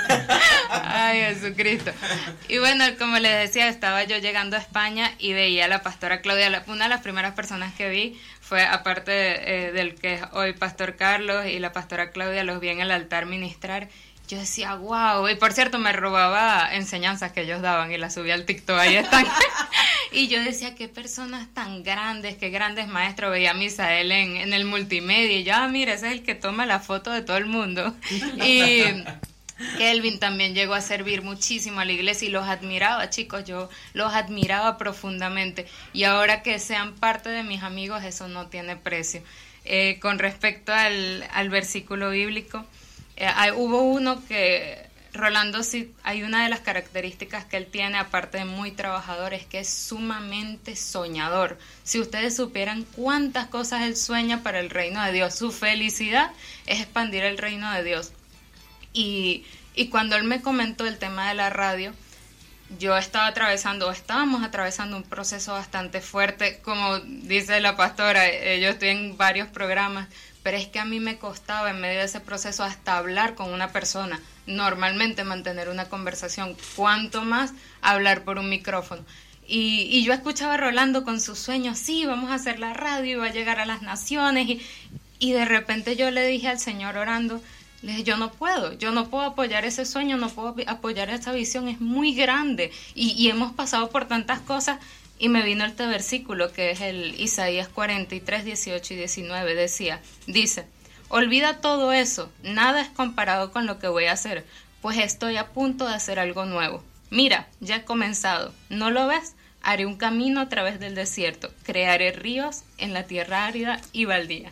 Ay, Jesucristo. Y bueno, como les decía, estaba yo llegando a España y veía a la pastora Claudia. Una de las primeras personas que vi fue, aparte eh, del que es hoy Pastor Carlos y la pastora Claudia, los vi en el altar ministrar. Yo decía, wow, y por cierto me robaba enseñanzas que ellos daban y las subía al TikTok, ahí están. Y yo decía, qué personas tan grandes, qué grandes maestros. Veía a Misael en, en el multimedia y yo, ah, mira, ese es el que toma la foto de todo el mundo. Y Kelvin también llegó a servir muchísimo a la iglesia y los admiraba, chicos, yo los admiraba profundamente. Y ahora que sean parte de mis amigos, eso no tiene precio. Eh, con respecto al, al versículo bíblico, Eh, hay, hubo uno que, Rolando, sí, hay una de las características que él tiene, aparte de muy trabajador, es que es sumamente soñador. Si ustedes supieran cuántas cosas él sueña para el reino de Dios, su felicidad es expandir el reino de Dios. Y, y cuando él me comentó el tema de la radio, yo estaba atravesando, o estábamos atravesando un proceso bastante fuerte, como dice la pastora, eh, yo estoy en varios programas, pero es que a mí me costaba en medio de ese proceso hasta hablar con una persona, normalmente mantener una conversación, cuanto más hablar por un micrófono. Y, y yo escuchaba a Rolando con sus sueños, sí, vamos a hacer la radio y va a llegar a las naciones, y, y de repente yo le dije al Señor orando, le dije, yo no puedo, yo no puedo apoyar ese sueño, no puedo apoyar esa visión, es muy grande, y, y hemos pasado por tantas cosas. Y me vino este versículo que es el Isaías cuarenta y tres, dieciocho y diecinueve, decía, dice, olvida todo eso, nada es comparado con lo que voy a hacer, pues estoy a punto de hacer algo nuevo. Mira, ya he comenzado, ¿no lo ves? Haré un camino a través del desierto, crearé ríos en la tierra árida y baldía.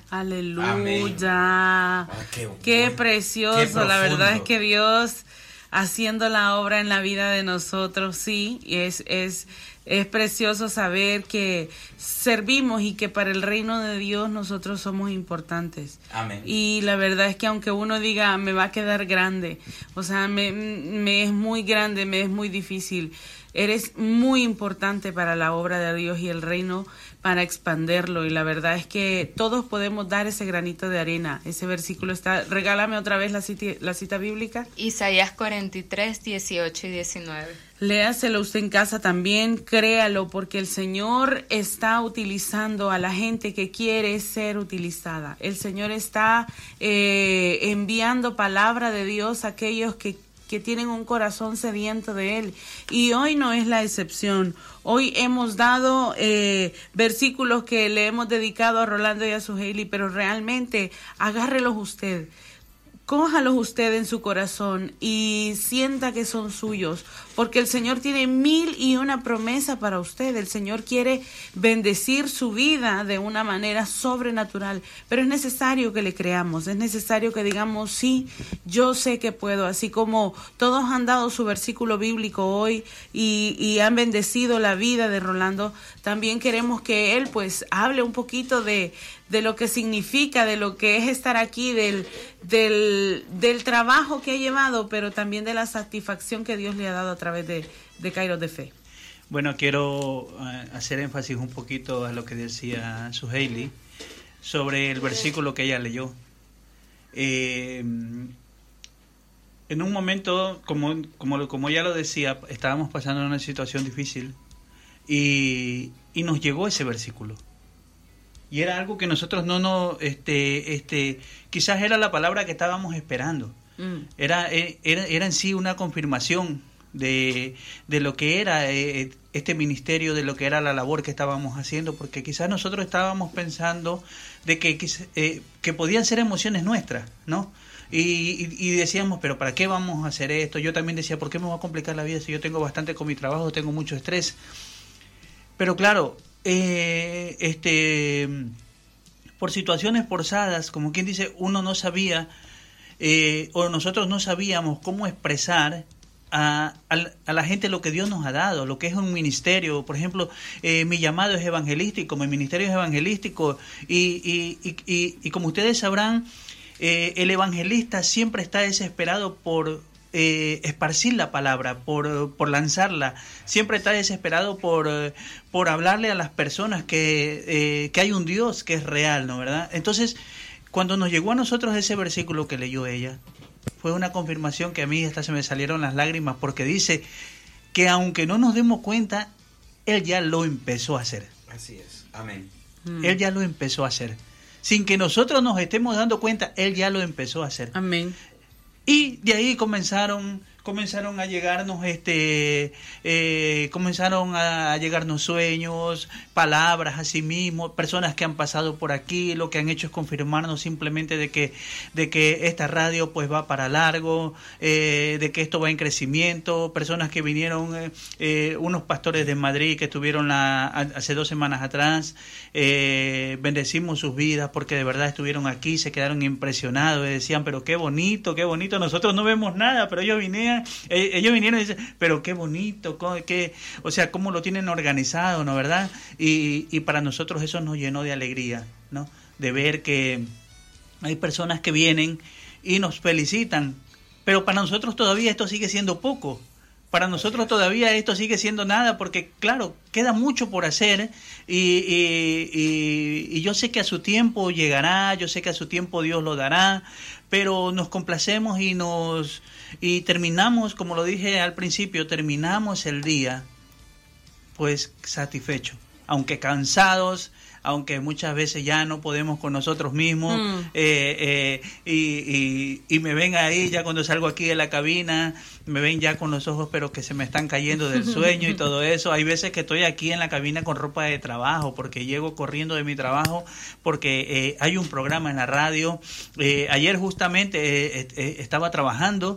Aleluya. Ah, qué, qué bueno. precioso, Qué la verdad es profundo. que Dios haciendo la obra en la vida de nosotros, sí, y es, es, es precioso saber que servimos y que para el reino de Dios nosotros somos importantes. Amén. Y la verdad es que aunque uno diga, me va a quedar grande, o sea, me, me es muy grande, me es muy difícil, eres muy importante para la obra de Dios y el reino, para expanderlo, y la verdad es que todos podemos dar ese granito de arena. Ese versículo está, regálame otra vez la cita, la cita bíblica. Isaías cuarenta y tres, dieciocho y diecinueve. Léaselo usted en casa también, créalo, porque el Señor está utilizando a la gente que quiere ser utilizada. El Señor está eh, enviando palabra de Dios a aquellos que que tienen un corazón sediento de Él. Y hoy no es la excepción. Hoy hemos dado eh, versículos que le hemos dedicado a Rolando y a Suheili, pero realmente agárrelos usted. Cójalos usted en su corazón y sienta que son suyos, porque el Señor tiene mil y una promesa para usted. El Señor quiere bendecir su vida de una manera sobrenatural, pero es necesario que le creamos, es necesario que digamos, sí, yo sé que puedo, así como todos han dado su versículo bíblico hoy y, y han bendecido la vida de Rolando, también queremos que él pues hable un poquito de de lo que significa, de lo que es estar aquí, del, del, del trabajo que ha llevado, pero también de la satisfacción que Dios le ha dado a través de, de Kairos de Fe. Bueno, quiero uh, hacer énfasis un poquito a lo que decía Suheili, sobre el versículo que ella leyó. Eh, en un momento, como, como, como ella lo decía, estábamos pasando una situación difícil y, y nos llegó ese versículo. Y era algo que nosotros no nos, este, este, quizás era la palabra que estábamos esperando. Mm. Era, era, era en sí una confirmación de, de lo que era eh, este ministerio, de lo que era la labor que estábamos haciendo, porque quizás nosotros estábamos pensando de que, eh, que podían ser emociones nuestras, ¿no? Y, y, y decíamos, pero ¿para qué vamos a hacer esto? Yo también decía, ¿por qué me voy a complicar la vida si yo tengo bastante con mi trabajo, tengo mucho estrés? Pero claro, eh, este, por situaciones forzadas, como quien dice, uno no sabía, eh, o nosotros no sabíamos cómo expresar A, a, a la gente lo que Dios nos ha dado, lo que es un ministerio. Por ejemplo, eh, mi llamado es evangelístico, mi ministerio es evangelístico y, y, y, y, y como ustedes sabrán, eh, el evangelista siempre está desesperado por eh, esparcir la palabra, por, por lanzarla, siempre está desesperado por, por hablarle a las personas que, eh, que hay un Dios que es real, ¿no? ¿Verdad? Entonces, cuando nos llegó a nosotros ese versículo que leyó ella, fue una confirmación que a mí hasta se me salieron las lágrimas, porque dice que aunque no nos demos cuenta, Él ya lo empezó a hacer. Así es, amén. Mm. Él ya lo empezó a hacer. Sin que nosotros nos estemos dando cuenta, Él ya lo empezó a hacer. Amén. Y de ahí comenzaron, comenzaron a llegarnos, este, eh, comenzaron a llegarnos sueños, palabras a sí mismos, personas que han pasado por aquí, lo que han hecho es confirmarnos simplemente de que, de que esta radio pues va para largo, eh, de que esto va en crecimiento, personas que vinieron, eh, eh, unos pastores de Madrid que estuvieron la, hace dos semanas atrás, eh, bendecimos sus vidas porque de verdad estuvieron aquí, se quedaron impresionados y decían, pero qué bonito, qué bonito, nosotros no vemos nada, pero ellos vinieron, ellos vinieron y dicen, pero qué bonito, qué, o sea, cómo lo tienen organizado, ¿no? ¿Verdad? Y, y para nosotros eso nos llenó de alegría, ¿no? De ver que hay personas que vienen y nos felicitan, pero para nosotros todavía esto sigue siendo poco. Para nosotros todavía esto sigue siendo nada, porque claro, queda mucho por hacer y, y, y, y yo sé que a su tiempo llegará, yo sé que a su tiempo Dios lo dará, pero nos complacemos y nos y terminamos, como lo dije al principio, terminamos el día pues satisfechos, aunque cansados, aunque muchas veces ya no podemos con nosotros mismos, mm. eh, eh, y, y, y me ven ahí ya cuando salgo aquí de la cabina, me ven ya con los ojos pero que se me están cayendo del sueño y todo eso. Hay veces que estoy aquí en la cabina con ropa de trabajo porque llego corriendo de mi trabajo porque eh, hay un programa en la radio. Eh, ayer justamente eh, eh, estaba trabajando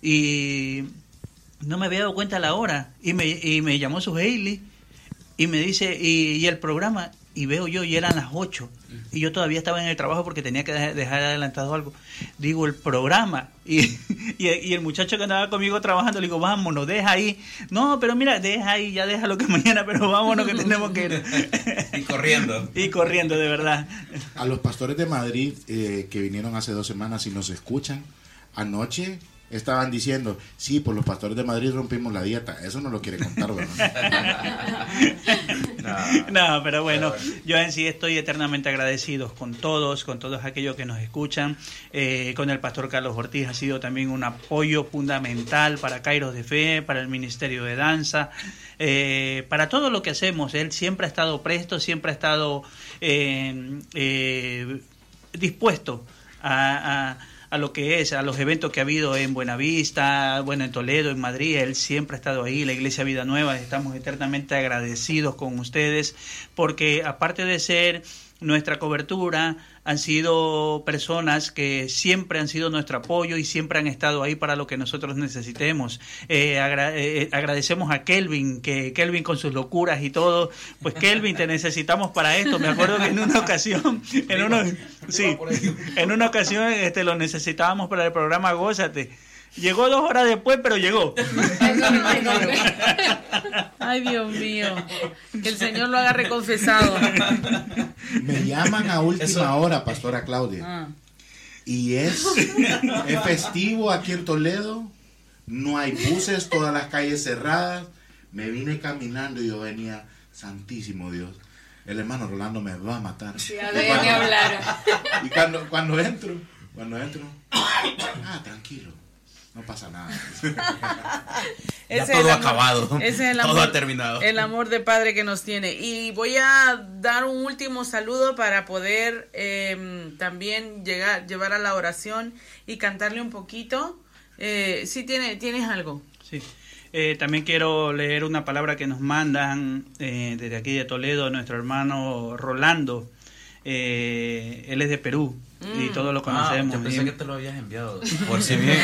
y no me había dado cuenta la hora y me, y me llamó su Hailey y me dice, y, y el programa... Y veo yo, y eran las ocho, y yo todavía estaba en el trabajo porque tenía que dejar adelantado algo. Digo, el programa, y, y, y el muchacho que andaba conmigo trabajando, le digo, vámonos, deja ahí. No, pero mira, deja ahí, ya déjalo que mañana, pero vámonos que tenemos que ir. Y corriendo. Y corriendo, de verdad. A los pastores de Madrid eh, que vinieron hace dos semanas y nos escuchan, anoche... estaban diciendo, sí, por los pastores de Madrid rompimos la dieta. Eso no lo quiere contar, ¿verdad? no, no, pero bueno, pero bueno, yo en sí estoy eternamente agradecido con todos, con todos aquellos que nos escuchan. Eh, con el pastor Carlos Ortiz ha sido también un apoyo fundamental para Kairos de Fe, para el Ministerio de Danza, eh, para todo lo que hacemos. Él siempre ha estado presto, siempre ha estado eh, eh, dispuesto a... a a lo que es, a los eventos que ha habido en Buenavista, bueno, en Toledo, en Madrid. Él siempre ha estado ahí, la Iglesia Vida Nueva. Estamos eternamente agradecidos con ustedes porque aparte de ser nuestra cobertura, han sido personas que siempre han sido nuestro apoyo y siempre han estado ahí para lo que nosotros necesitemos. Eh, agra- eh, agradecemos a Kelvin, que Kelvin con sus locuras y todo, pues Kelvin, te necesitamos para esto. Me acuerdo que en una ocasión, en una, sí, en una ocasión este, lo necesitábamos para el programa Gózate. Llegó dos horas después, pero llegó. Ay, Dios mío. Que el Señor lo haga reconfesado. Me llaman a última Eso. hora, Pastora Claudia. Ah. Y es, es festivo aquí en Toledo. No hay buses, todas las calles cerradas. Me vine caminando y yo venía, santísimo Dios. el hermano Rolando me va a matar. Sí, a ver, ni hablar. Y cuando, cuando entro, cuando entro, ah, tranquilo, no pasa nada. Ya Ese todo es el ha amor- acabado, ese es el todo amor- ha terminado. El amor de padre que nos tiene. Y voy a dar un último saludo para poder eh, también llegar, llevar a la oración y cantarle un poquito. Eh, sí, tiene, ¿tienes algo? Sí. Eh, también quiero leer una palabra que nos mandan eh, desde aquí de Toledo, nuestro hermano Rolando. Eh, él es de Perú mm. y todos lo conocemos. Ah, yo pensé y... que te lo habías enviado por si bien.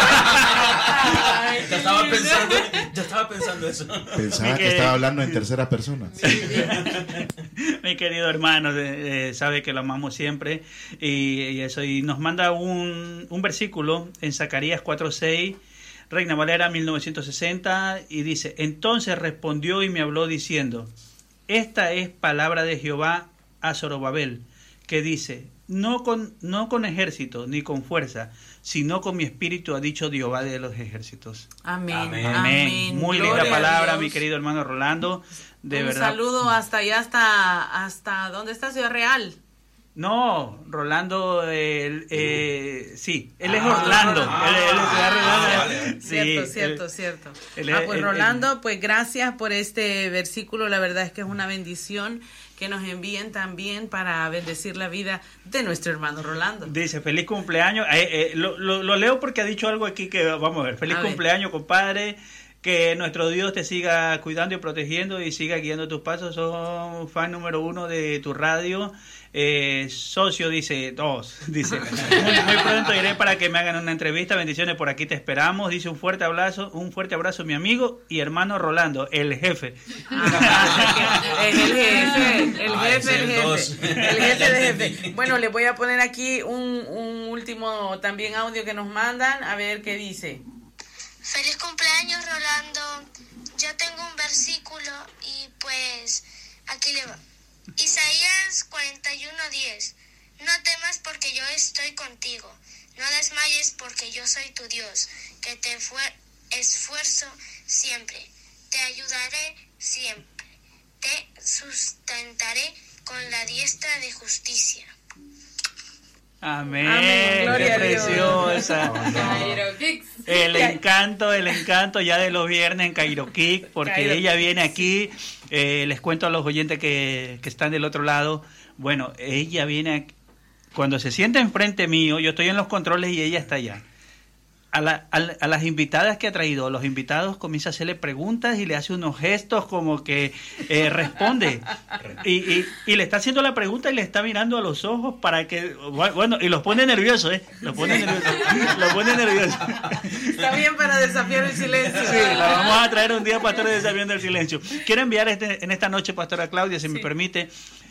yo, estaba pensando, yo estaba pensando eso. Pensaba que estaba hablando en tercera persona. Sí. Mi querido hermano, eh, sabe que lo amamos siempre y, y eso, y nos manda un, un versículo en Zacarías cuatro seis, Reina Valera mil novecientos sesenta, y dice: entonces respondió y me habló diciendo, esta es palabra de Jehová a Zorobabel, que dice, no con, no con ejército ni con fuerza, sino con mi espíritu, ha dicho Jehová de los ejércitos. Amén. Amén. Amén. Muy Gloria linda a palabra, Dios. mi querido hermano Rolando. De un verdad. saludo hasta allá, hasta, hasta ¿dónde está Ciudad Real? No, Rolando, él, eh, sí, él es Ah, Orlando. ah, él, él es de ah, Rolando. vale. Sí, cierto, él- cierto, cierto. él Ah, es- pues él- Rolando, pues gracias por este versículo, la verdad es que es una bendición que nos envíen también para bendecir la vida de nuestro hermano Rolando. Dice, feliz cumpleaños. Eh, eh, lo, lo- lo leo porque ha dicho algo aquí que vamos a ver. Feliz A ver. cumpleaños, compadre. Que nuestro Dios te siga cuidando y protegiendo y siga guiando tus pasos. Son fan número uno de tu radio. Eh, socio, dice, dos. Dice, muy, muy pronto iré para que me hagan una entrevista. Bendiciones, por aquí te esperamos. Dice, un fuerte abrazo, un fuerte abrazo, mi amigo y hermano Rolando, el jefe. Es el jefe, el Ah, jefe, ese el es el jefe, dos. el jefe de jefe. Bueno, les voy a poner aquí un, un último también audio que nos mandan, a ver qué dice. Feliz cumpleaños, Rolando. Yo tengo un versículo y pues aquí le va. Isaías cuarenta y uno diez. No temas porque yo estoy contigo. No desmayes porque yo soy tu Dios, que te fue esfuerzo siempre. Te ayudaré siempre. Te sustentaré con la diestra de justicia. Amén, Amén, gloria qué a Dios. preciosa. Cairo Kicks. El encanto, el encanto ya de los viernes en Cairo Kick, porque Cairo ella Kick, viene aquí, eh, les cuento a los oyentes que, que están del otro lado, bueno, ella viene aquí, cuando se sienta enfrente mío, yo estoy en los controles y ella está allá. A, la, a, a las invitadas que ha traído, los invitados comienza a hacerle preguntas y le hace unos gestos como que eh, responde. Y, y, y le está haciendo la pregunta y le está mirando a los ojos para que, bueno, y los pone nerviosos, ¿eh? Los pone nerviosos. Los pone nerviosos. Está bien para desafiar el silencio. Sí, la vamos a traer un día, Pastor, de Desafiando el Silencio. Quiero enviar este, en esta noche, Pastora Claudia, si Sí. me permite,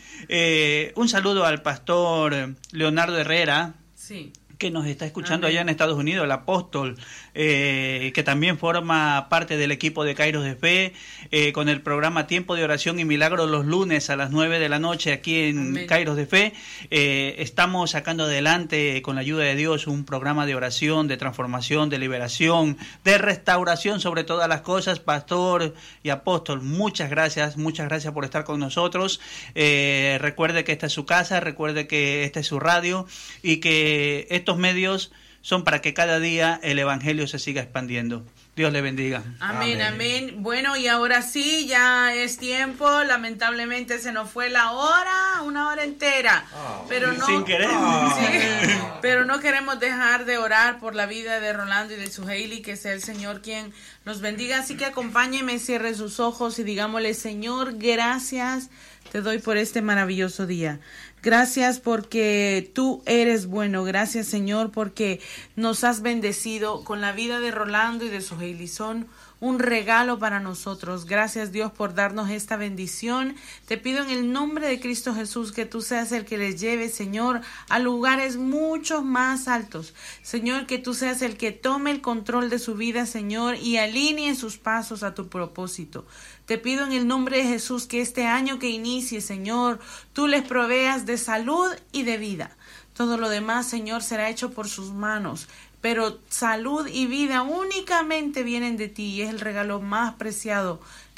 eh, un saludo al Pastor Leonardo Herrera, Sí. que nos está escuchando Amén. allá en Estados Unidos, el apóstol, eh, que también forma parte del equipo de Kairos de Fe, eh, con el programa Tiempo de Oración y Milagros los lunes a las nueve de la noche aquí en Amén. Kairos de Fe. Eh, estamos sacando adelante, con la ayuda de Dios, un programa de oración, de transformación, de liberación, de restauración sobre todas las cosas. Pastor y apóstol, muchas gracias, muchas gracias por estar con nosotros. Eh, recuerde que esta es su casa, recuerde que esta es su radio y que estos medios son para que cada día el evangelio se siga expandiendo. Dios le bendiga. Amén, Amén. amén. Bueno, y ahora sí, ya es tiempo. Lamentablemente se nos fue la hora, una hora entera. Pero no, Sin querer. Sí, pero no queremos dejar de orar por la vida de Rolando y de su Hailey, que sea el Señor quien los bendiga. Así que acompáñeme, cierre sus ojos y digámosle, Señor, gracias te doy por este maravilloso día. Gracias porque tú eres bueno. Gracias, Señor, porque nos has bendecido con la vida de Rolando y de su Hailey. Son un regalo para nosotros. Gracias, Dios, por darnos esta bendición. Te pido en el nombre de Cristo Jesús que tú seas el que les lleve, Señor, a lugares mucho más altos. Señor, que tú seas el que tome el control de su vida, Señor, y alinee sus pasos a tu propósito. Te pido en el nombre de Jesús que este año que inicie, Señor, tú les proveas de salud y de vida. Todo lo demás, Señor, será hecho por sus manos. Pero salud y vida únicamente vienen de ti y es el regalo más preciado que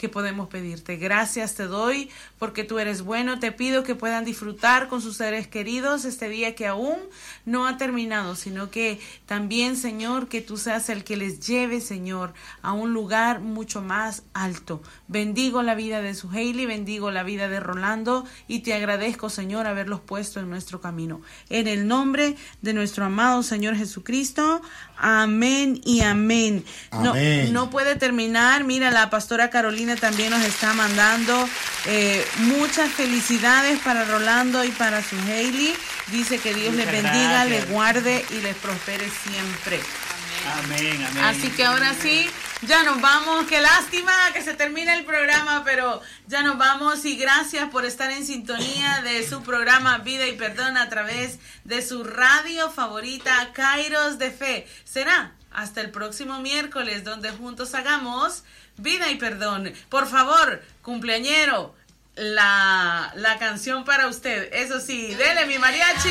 que podemos pedirte. Gracias te doy porque tú eres bueno. Te pido que puedan disfrutar con sus seres queridos este día que aún no ha terminado, sino que también, Señor, que tú seas el que les lleve, Señor, a un lugar mucho más alto. Bendigo la vida de Suheili, bendigo la vida de Rolando y te agradezco, Señor, haberlos puesto en nuestro camino. En el nombre de nuestro amado Señor Jesucristo, amén y amén. Amén. No, no puede terminar. Mira, la pastora Carolina también nos está mandando eh, muchas felicidades para Rolando y para Suheili. Dice que Dios Muchas les bendiga, gracias. les guarde y les prospere siempre. Amén, amén. Así que ahora sí, ya nos vamos. Qué lástima que se termine el programa, pero ya nos vamos y gracias por estar en sintonía de su programa Vida y Perdón a través de su radio favorita, Kairos de Fe. Será hasta el próximo miércoles, donde juntos hagamos Vida y Perdón. Por favor, cumpleañero, la, la canción para usted. Eso sí, dele mi mariachi.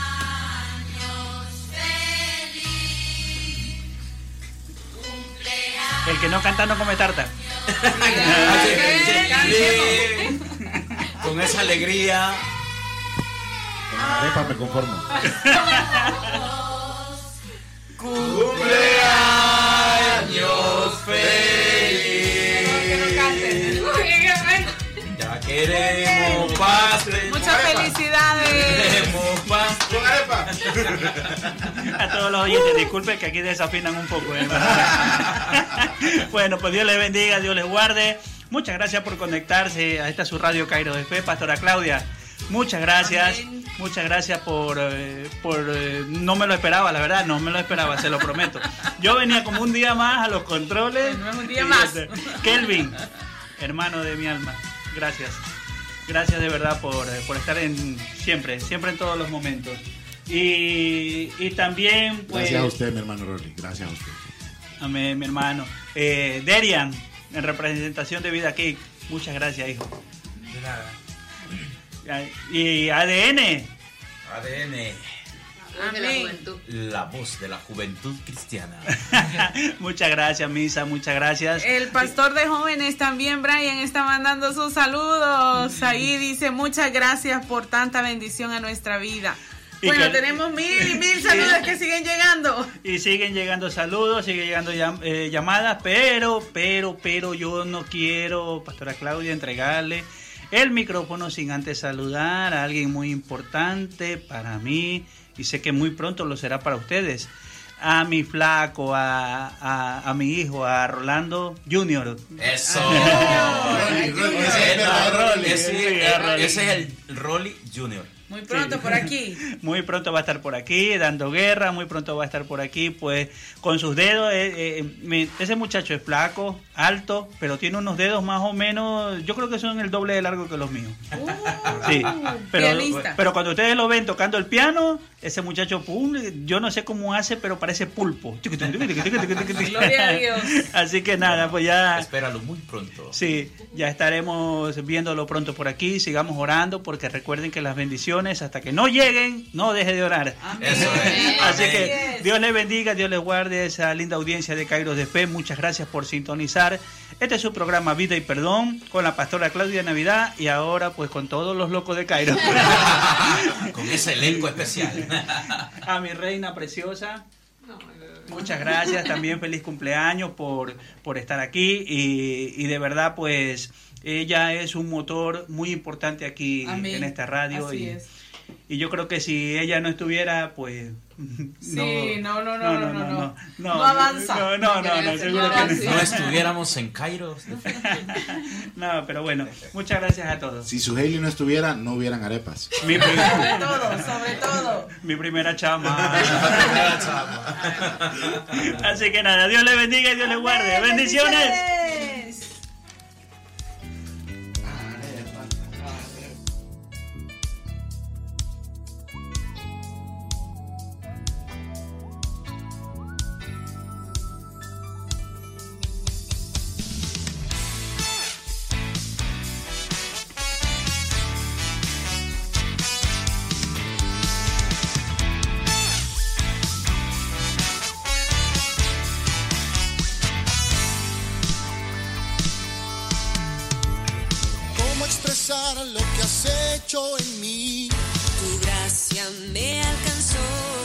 El que no canta no come tarta. Con esa alegría. Con la arepa me conformo. Cumpleaños feliz. Ya queremos pastel. Muchas felicidades. Queremos pastel. Con arepa. A todos los oyentes, disculpen que aquí desafinan un poco. ¿eh? Bueno, pues Dios les bendiga, Dios les guarde. Muchas gracias por conectarse a esta su radio Kairos de Fe, Pastora Claudia. Muchas gracias, Amén. muchas gracias por, eh, por eh, no me lo esperaba, la verdad, no me lo esperaba, se lo prometo. Yo venía como un día más a los controles. No es un día y, más. este, Kelvin, hermano de mi alma, gracias. Gracias de verdad por, eh, por estar en siempre, siempre en todos los momentos. Y, y también, pues... Gracias a usted, mi hermano Rolly. Gracias a usted. Amén, mi hermano. Eh, Derian, en representación de Vida Kick, muchas gracias, hijo. De nada. Y A D N. A D N. Amén. La voz de la juventud cristiana. Muchas gracias, Misa, muchas gracias. El pastor de jóvenes también, Brian, está mandando sus saludos. Ahí dice, muchas gracias por tanta bendición a nuestra vida. Y Bueno, que- tenemos mil y mil saludos que siguen llegando. Y siguen llegando saludos, siguen llegando llam- eh, llamadas, pero, pero, pero yo no quiero, Pastora Claudia, entregarle el micrófono sin antes saludar a alguien muy importante para mí y sé que muy pronto lo será para ustedes. A mi flaco, a, a, a mi hijo, a Rolando Junior. Eso. Rolly, Rolly, ese es el verdadero Rolly. Ese, Sí, a Rolly. ese es el Rolly Junior. Muy pronto por aquí. Muy pronto va a estar por aquí, dando guerra, muy pronto va a estar por aquí, pues con sus dedos. Eh, eh, me- ese muchacho es flaco, alto, pero tiene unos dedos más o menos, yo creo que son el doble de largo que los míos. Uh, Sí, pero, pianista. pero cuando ustedes lo ven tocando el piano, ese muchacho, pum, yo no sé cómo hace, pero parece pulpo. Gloria a Dios. Así que nada, pues ya... Espéralo muy pronto. Sí, ya estaremos viéndolo pronto por aquí. Sigamos orando porque recuerden que las bendiciones hasta que no lleguen, no deje de orar. Eso es. Así Amén. que Dios les bendiga, Dios les guarde esa linda audiencia de Kairos de Fe. Muchas gracias por sintonizar. Este es su programa Vida y Perdón con la pastora Claudia Navidad y ahora pues con todos los locos de Kairos. Con ese elenco especial. A mi reina preciosa. Muchas gracias, también feliz cumpleaños por, por estar aquí y, y de verdad pues ella es un motor muy importante aquí Amén. en esta radio. Así y, es. y yo creo que si ella no estuviera pues Sí, no, no, no, no, no, no. no, No avanza. no, no, no, no, seguro que no. No estuviéramos en Kairos. No, pero bueno, muchas gracias a todos. Si Suheili no estuviera, no hubieran arepas. Mi, pri- Sobre todo, sobre todo. mi primera chama. Así que nada, Dios le bendiga y Dios le guarde. Bendiciones. Bendiciones. pensar lo que has hecho en mí. Tu gracia me alcanzó.